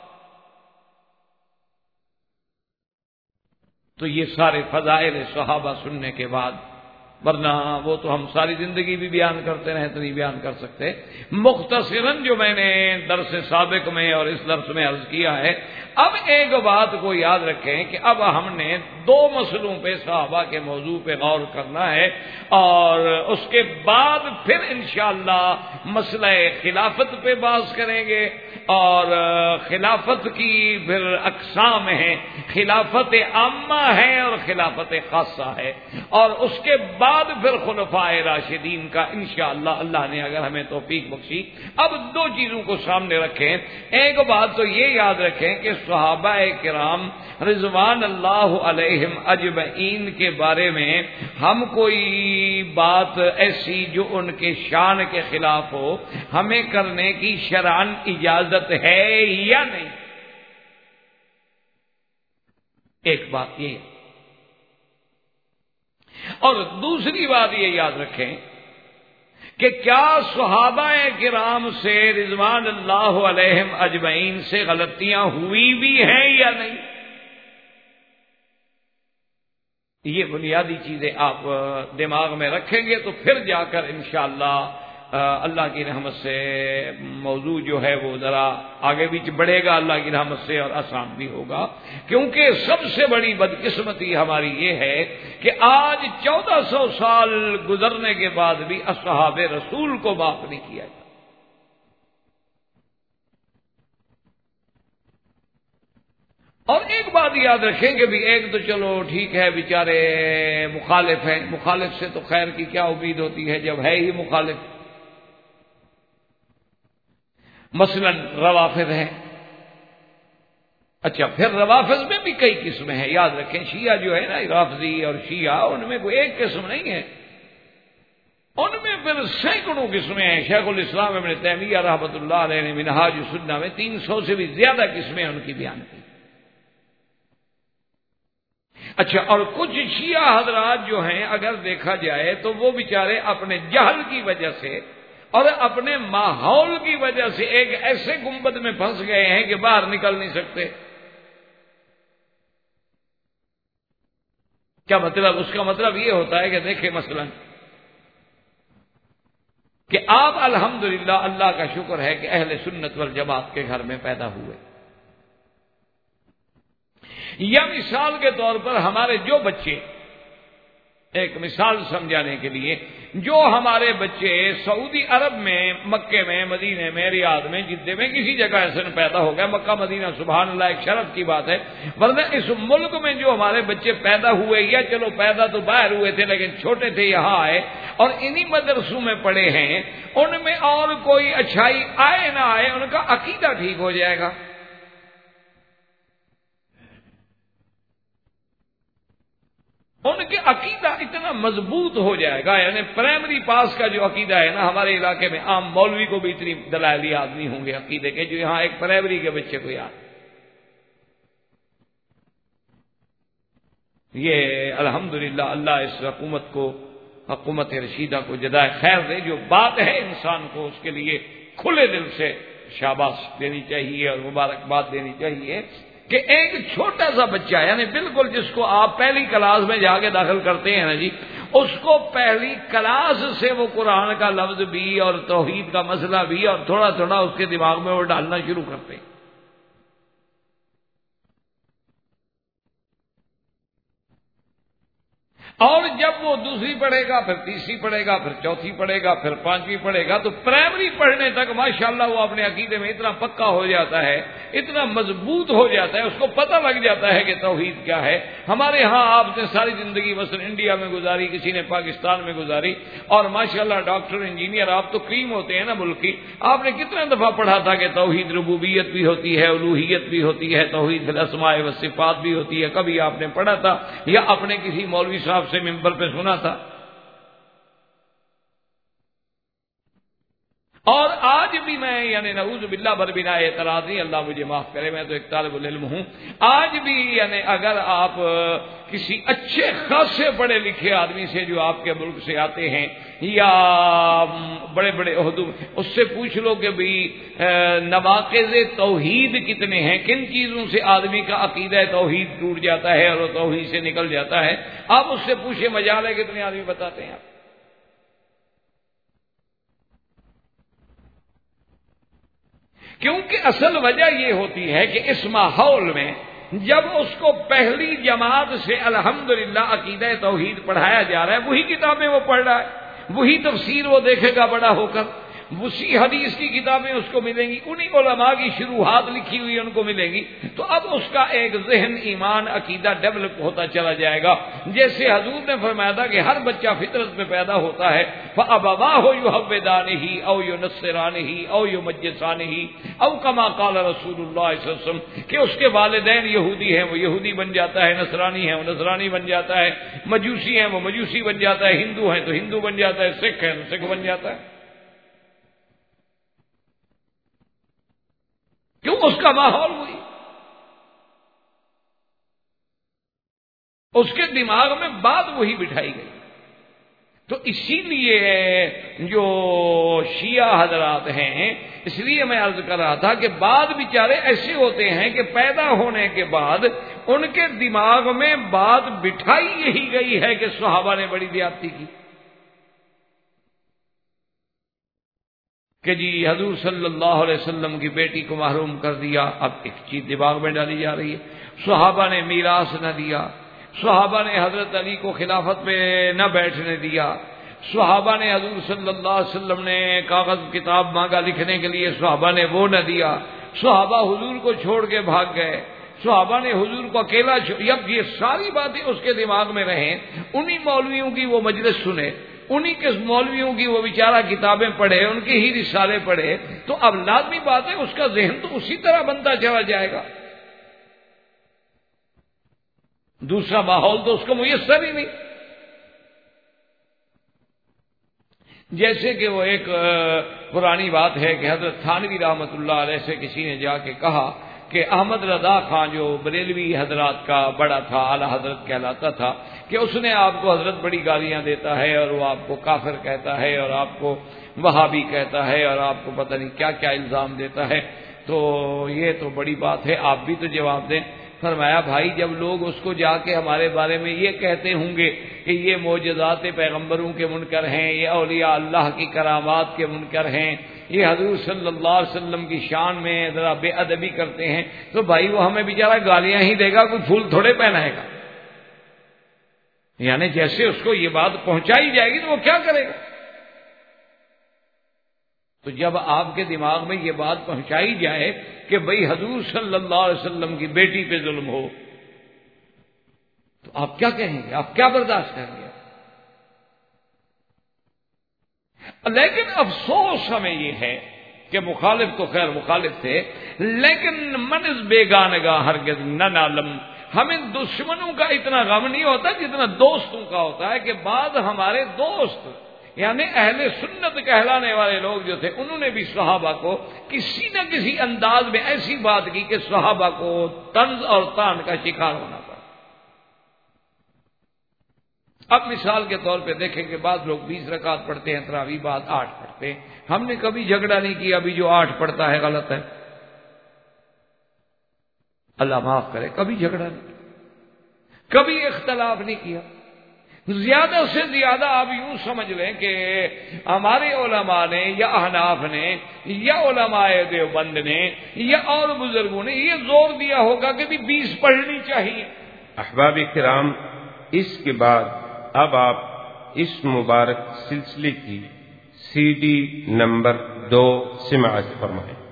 تو یہ سارے فضائل صحابہ سننے کے بعد، ورنہ وہ تو ہم ساری زندگی بھی بیان کرتے رہے تو نہیں بیان کر سکتے. مختصراً جو میں نے درس سابق میں اور اس درس میں عرض کیا ہے، اب ایک بات کو یاد رکھیں کہ اب ہم نے دو مسئلوں پہ صحابہ کے موضوع پہ غور کرنا ہے، اور اس کے بعد پھر انشاءاللہ مسئلہ خلافت پہ بحث کریں گے. اور خلافت کی پھر اقسام ہیں، خلافت عامہ ہے اور خلافت خاصہ ہے، اور اس کے بعد پھر خلفائے راشدین کا انشاءاللہ اللہ نے اگر ہمیں توفیق بخشی. اب دو چیزوں کو سامنے رکھیں. ایک بات تو یہ یاد رکھیں کہ صحابہ کرام رضوان اللہ علیہم اجمعین کے بارے میں ہم کوئی بات ایسی جو ان کے شان کے خلاف ہو ہمیں کرنے کی شرعاً اجازت ہے یا نہیں. ایک بات یہ، اور دوسری بات یہ یاد رکھیں کہ کیا صحابہ کرام سے رضوان اللہ علیہم اجمعین سے غلطیاں ہوئی بھی ہیں یا نہیں. یہ بنیادی چیزیں آپ دماغ میں رکھیں گے تو پھر جا کر انشاءاللہ اللہ کی رحمت سے موضوع جو ہے وہ ذرا آگے بھی بڑھے گا اللہ کی رحمت سے، اور آسان بھی ہوگا. کیونکہ سب سے بڑی بدقسمتی ہماری یہ ہے کہ آج چودہ سو سال گزرنے کے بعد بھی اصحاب رسول کو معاف نہیں کیا جاتا. اور ایک بات یاد رکھیں کہ بھی ایک تو چلو ٹھیک ہے بیچارے مخالف ہیں، مخالف سے تو خیر کی کیا امید ہوتی ہے جب ہے ہی مخالف. مثلا روافض ہیں. اچھا پھر روافض میں بھی کئی قسمیں ہیں، یاد رکھیں شیعہ جو ہے نا رافضی اور شیعہ، ان میں کوئی ایک قسم نہیں ہے، ان میں پھر سینکڑوں قسمیں ہیں. شیخ الاسلام ابن تیمیہ رحمۃ اللہ علیہ نے منہاج السنہ میں تین سو سے بھی زیادہ قسمیں ان کی بیان کی. اچھا اور کچھ شیعہ حضرات جو ہیں اگر دیکھا جائے تو وہ بیچارے اپنے جہل کی وجہ سے اور اپنے ماحول کی وجہ سے ایک ایسے گنبد میں پھنس گئے ہیں کہ باہر نکل نہیں سکتے. کیا مطلب؟ اس کا مطلب یہ ہوتا ہے کہ دیکھیں مثلا کہ آپ الحمدللہ اللہ کا شکر ہے کہ اہل سنت والجماعت کے گھر میں پیدا ہوئے، یا مثال کے طور پر ہمارے جو بچے، ایک مثال سمجھانے کے لیے، جو ہمارے بچے سعودی عرب میں، مکے میں، مدینے میں، ریاض میں، جدے میں کسی جگہ ایسے پیدا ہو گئے، مکہ مدینہ سبحان اللہ ایک شرف کی بات ہے، ورنہ اس ملک میں جو ہمارے بچے پیدا ہوئے، یا چلو پیدا تو باہر ہوئے تھے لیکن چھوٹے تھے یہاں آئے اور انہی مدرسوں میں پڑھے ہیں، ان میں اور کوئی اچھائی آئے نہ آئے ان کا عقیدہ ٹھیک ہو جائے گا. ان کے عقیدہ اتنا مضبوط ہو جائے گا، یعنی پرائمری پاس کا جو عقیدہ ہے نا، ہمارے علاقے میں عام مولوی کو بھی اتنی دلائل یاد نہیں ہوں گے عقیدے کے جو یہاں ایک پرائمری کے بچے کو یاد. یہ الحمدللہ اللہ اس حکومت کو، حکومت رشیدہ کو جزائے خیر دے. جو بات ہے انسان کو اس کے لیے کھلے دل سے شاباش دینی چاہیے اور مبارکباد دینی چاہیے کہ ایک چھوٹا سا بچہ، یعنی بالکل جس کو آپ پہلی کلاس میں جا کے داخل کرتے ہیں نا جی، اس کو پہلی کلاس سے وہ قرآن کا لفظ بھی اور توحید کا مسئلہ بھی اور تھوڑا تھوڑا اس کے دماغ میں وہ ڈالنا شروع کرتے ہیں. اور جب وہ دوسری پڑھے گا پھر تیسری پڑھے گا پھر چوتھی پڑھے گا پھر پانچویں پڑھے گا تو پرائمری پڑھنے تک ماشاءاللہ وہ اپنے عقیدے میں اتنا پکا ہو جاتا ہے، اتنا مضبوط ہو جاتا ہے، اس کو پتہ لگ جاتا ہے کہ توحید کیا ہے۔ ہمارے ہاں آپ نے ساری زندگی مثلا انڈیا میں گزاری، کسی نے پاکستان میں گزاری، اور ماشاءاللہ ڈاکٹر انجینئر آپ تو کریم ہوتے ہیں نا ملک کی، آپ نے کتنے دفعہ پڑھا تھا کہ توحید ربوبیت بھی ہوتی ہے، الوہیت بھی ہوتی ہے، توحید الاسماء والصفات بھی ہوتی ہے، کبھی آپ نے پڑھا تھا یا اپنے کسی مولوی صاحب سے ممبر پہ سنا تھا؟ اور آج بھی میں یعنی نعوذ باللہ بربنا اعتراضی، اللہ مجھے معاف کرے، میں تو ایک طالب العلم ہوں، آج بھی یعنی اگر آپ کسی اچھے خاصے پڑھے لکھے آدمی سے جو آپ کے ملک سے آتے ہیں یا بڑے بڑے عہدوں، اس سے پوچھ لو کہ بھئی نواقض توحید کتنے ہیں، کن چیزوں سے آدمی کا عقیدہ توحید ٹوٹ جاتا ہے اور وہ توحید سے نکل جاتا ہے، آپ اس سے پوچھے مجال ہے کتنے آدمی بتاتے ہیں آپ؟ کیونکہ اصل وجہ یہ ہوتی ہے کہ اس ماحول میں جب اس کو پہلی جماعت سے الحمدللہ عقیدہ توحید پڑھایا جا رہا ہے، وہی کتابیں وہ پڑھ رہا ہے، وہی تفسیر وہ دیکھے گا بڑا ہو کر، اسی حدیث کی کتابیں اس کو ملیں گی، انہی علماء کی شروحات لکھی ہوئی ان کو ملیں گی، تو اب اس کا ایک ذہن، ایمان، عقیدہ ڈیولپ ہوتا چلا جائے گا۔ جیسے حضور نے فرمایا تھا کہ ہر بچہ فطرت میں پیدا ہوتا ہے، فَأَبَوَاهُ يُحَوِّدَانِهِ أَوْ يُنَصِّرَانِهِ أَوْ يُمَجِّسَانِهِ أَوْ كَمَا قَالَ رسول اللہ صلی اللہ علیہ وسلم، کہ اس کے والدین یہودی ہیں وہ یہودی بن جاتا ہے، نصرانی ہیں وہ نصرانی بن جاتا ہے، مجوسی ہیں وہ مجوسی بن جاتا ہے، ہندو ہیں تو ہندو بن جاتا ہے، سکھ ہیں تو سکھ بن جاتا ہے۔ کیوں؟ اس کا ماحول وہی، اس کے دماغ میں بات وہی بٹھائی گئی۔ تو اسی لیے جو شیعہ حضرات ہیں، اس لیے میں عرض کر رہا تھا کہ بعض بیچارے ایسے ہوتے ہیں کہ پیدا ہونے کے بعد ان کے دماغ میں بات بٹھائی یہی گئی ہے کہ صحابہ نے بڑی زیادتی کی، کہ جی حضور صلی اللہ علیہ وسلم کی بیٹی کو محروم کر دیا۔ اب ایک چیز دماغ میں ڈالی جا رہی ہے، صحابہ نے میراث نہ دیا، صحابہ نے حضرت علی کو خلافت پہ نہ بیٹھنے دیا، صحابہ نے حضور صلی اللہ علیہ وسلم نے کاغذ کتاب مانگا لکھنے کے لیے، صحابہ نے وہ نہ دیا، صحابہ حضور کو چھوڑ کے بھاگ گئے، صحابہ نے حضور کو اکیلا چھوڑ، اب یہ ساری باتیں اس کے دماغ میں رہیں، انہی مولویوں کی وہ مجلس سنے، انہی کے مولویوں کی وہ بیچارہ کتابیں پڑھے، ان کے ہی رسالے پڑھے، تو اب لازمی بات ہے اس کا ذہن تو اسی طرح بنتا چلا جائے گا، دوسرا ماحول تو اس کو میسر ہی نہیں۔ جیسے کہ وہ ایک پرانی بات ہے کہ حضرت تھانوی رحمۃ اللہ علیہ سے کسی نے جا کے کہا کہ احمد رضا خان جو بریلوی حضرات کا بڑا تھا، اعلی حضرت کہلاتا تھا، کہ اس نے آپ کو حضرت بڑی گالیاں دیتا ہے اور وہ آپ کو کافر کہتا ہے اور آپ کو وہابی کہتا ہے اور آپ کو پتہ نہیں کیا کیا الزام دیتا ہے، تو یہ تو بڑی بات ہے، آپ بھی تو جواب دیں۔ فرمایا بھائی جب لوگ اس کو جا کے ہمارے بارے میں یہ کہتے ہوں گے کہ یہ معجزات پیغمبروں کے منکر ہیں، یہ اولیاء اللہ کی کرامات کے منکر ہیں، یہ حضور صلی اللہ علیہ وسلم کی شان میں ذرا بے ادبی کرتے ہیں، تو بھائی وہ ہمیں بیچارہ گالیاں ہی دے گا، کوئی پھول تھوڑے پہنائے گا۔ یعنی جیسے اس کو یہ بات پہنچائی جائے گی تو وہ کیا کرے گا؟ تو جب آپ کے دماغ میں یہ بات پہنچائی جائے کہ بھئی حضور صلی اللہ علیہ وسلم کی بیٹی پہ ظلم ہو، تو آپ کیا کہیں گے؟ آپ کیا برداشت کریں گے؟ لیکن افسوس ہمیں یہ ہے کہ مخالف تو خیر مخالف تھے، لیکن من از بیگانگاہ ہرگز نہ نالم، ہمیں دشمنوں کا اتنا غم نہیں ہوتا جتنا دوستوں کا ہوتا ہے، کہ بعض ہمارے دوست یعنی اہل سنت کہلانے والے لوگ جو تھے، انہوں نے بھی صحابہ کو کسی نہ کسی انداز میں ایسی بات کی کہ صحابہ کو طنز اور طعن کا شکار ہونا پڑا۔ اب مثال کے طور پہ دیکھیں کہ بعض لوگ بیس رکعت پڑھتے ہیں تراویح، بعد آٹھ پڑھتے ہیں، ہم نے کبھی جھگڑا نہیں کیا ابھی جو آٹھ پڑھتا ہے غلط ہے، اللہ معاف کرے، کبھی جھگڑا نہیں کیا، کبھی اختلاف نہیں کیا۔ زیادہ سے زیادہ آپ یوں سمجھ لیں کہ ہمارے علماء نے یا احناف نے یا علماء دیوبند نے یا اور بزرگوں نے یہ زور دیا ہوگا کہ بھی بیس پڑھنی چاہیے۔
احباب کرام، اس کے بعد اب آپ اس مبارک سلسلے کی سی ڈی نمبر دو سماعت فرمائیں۔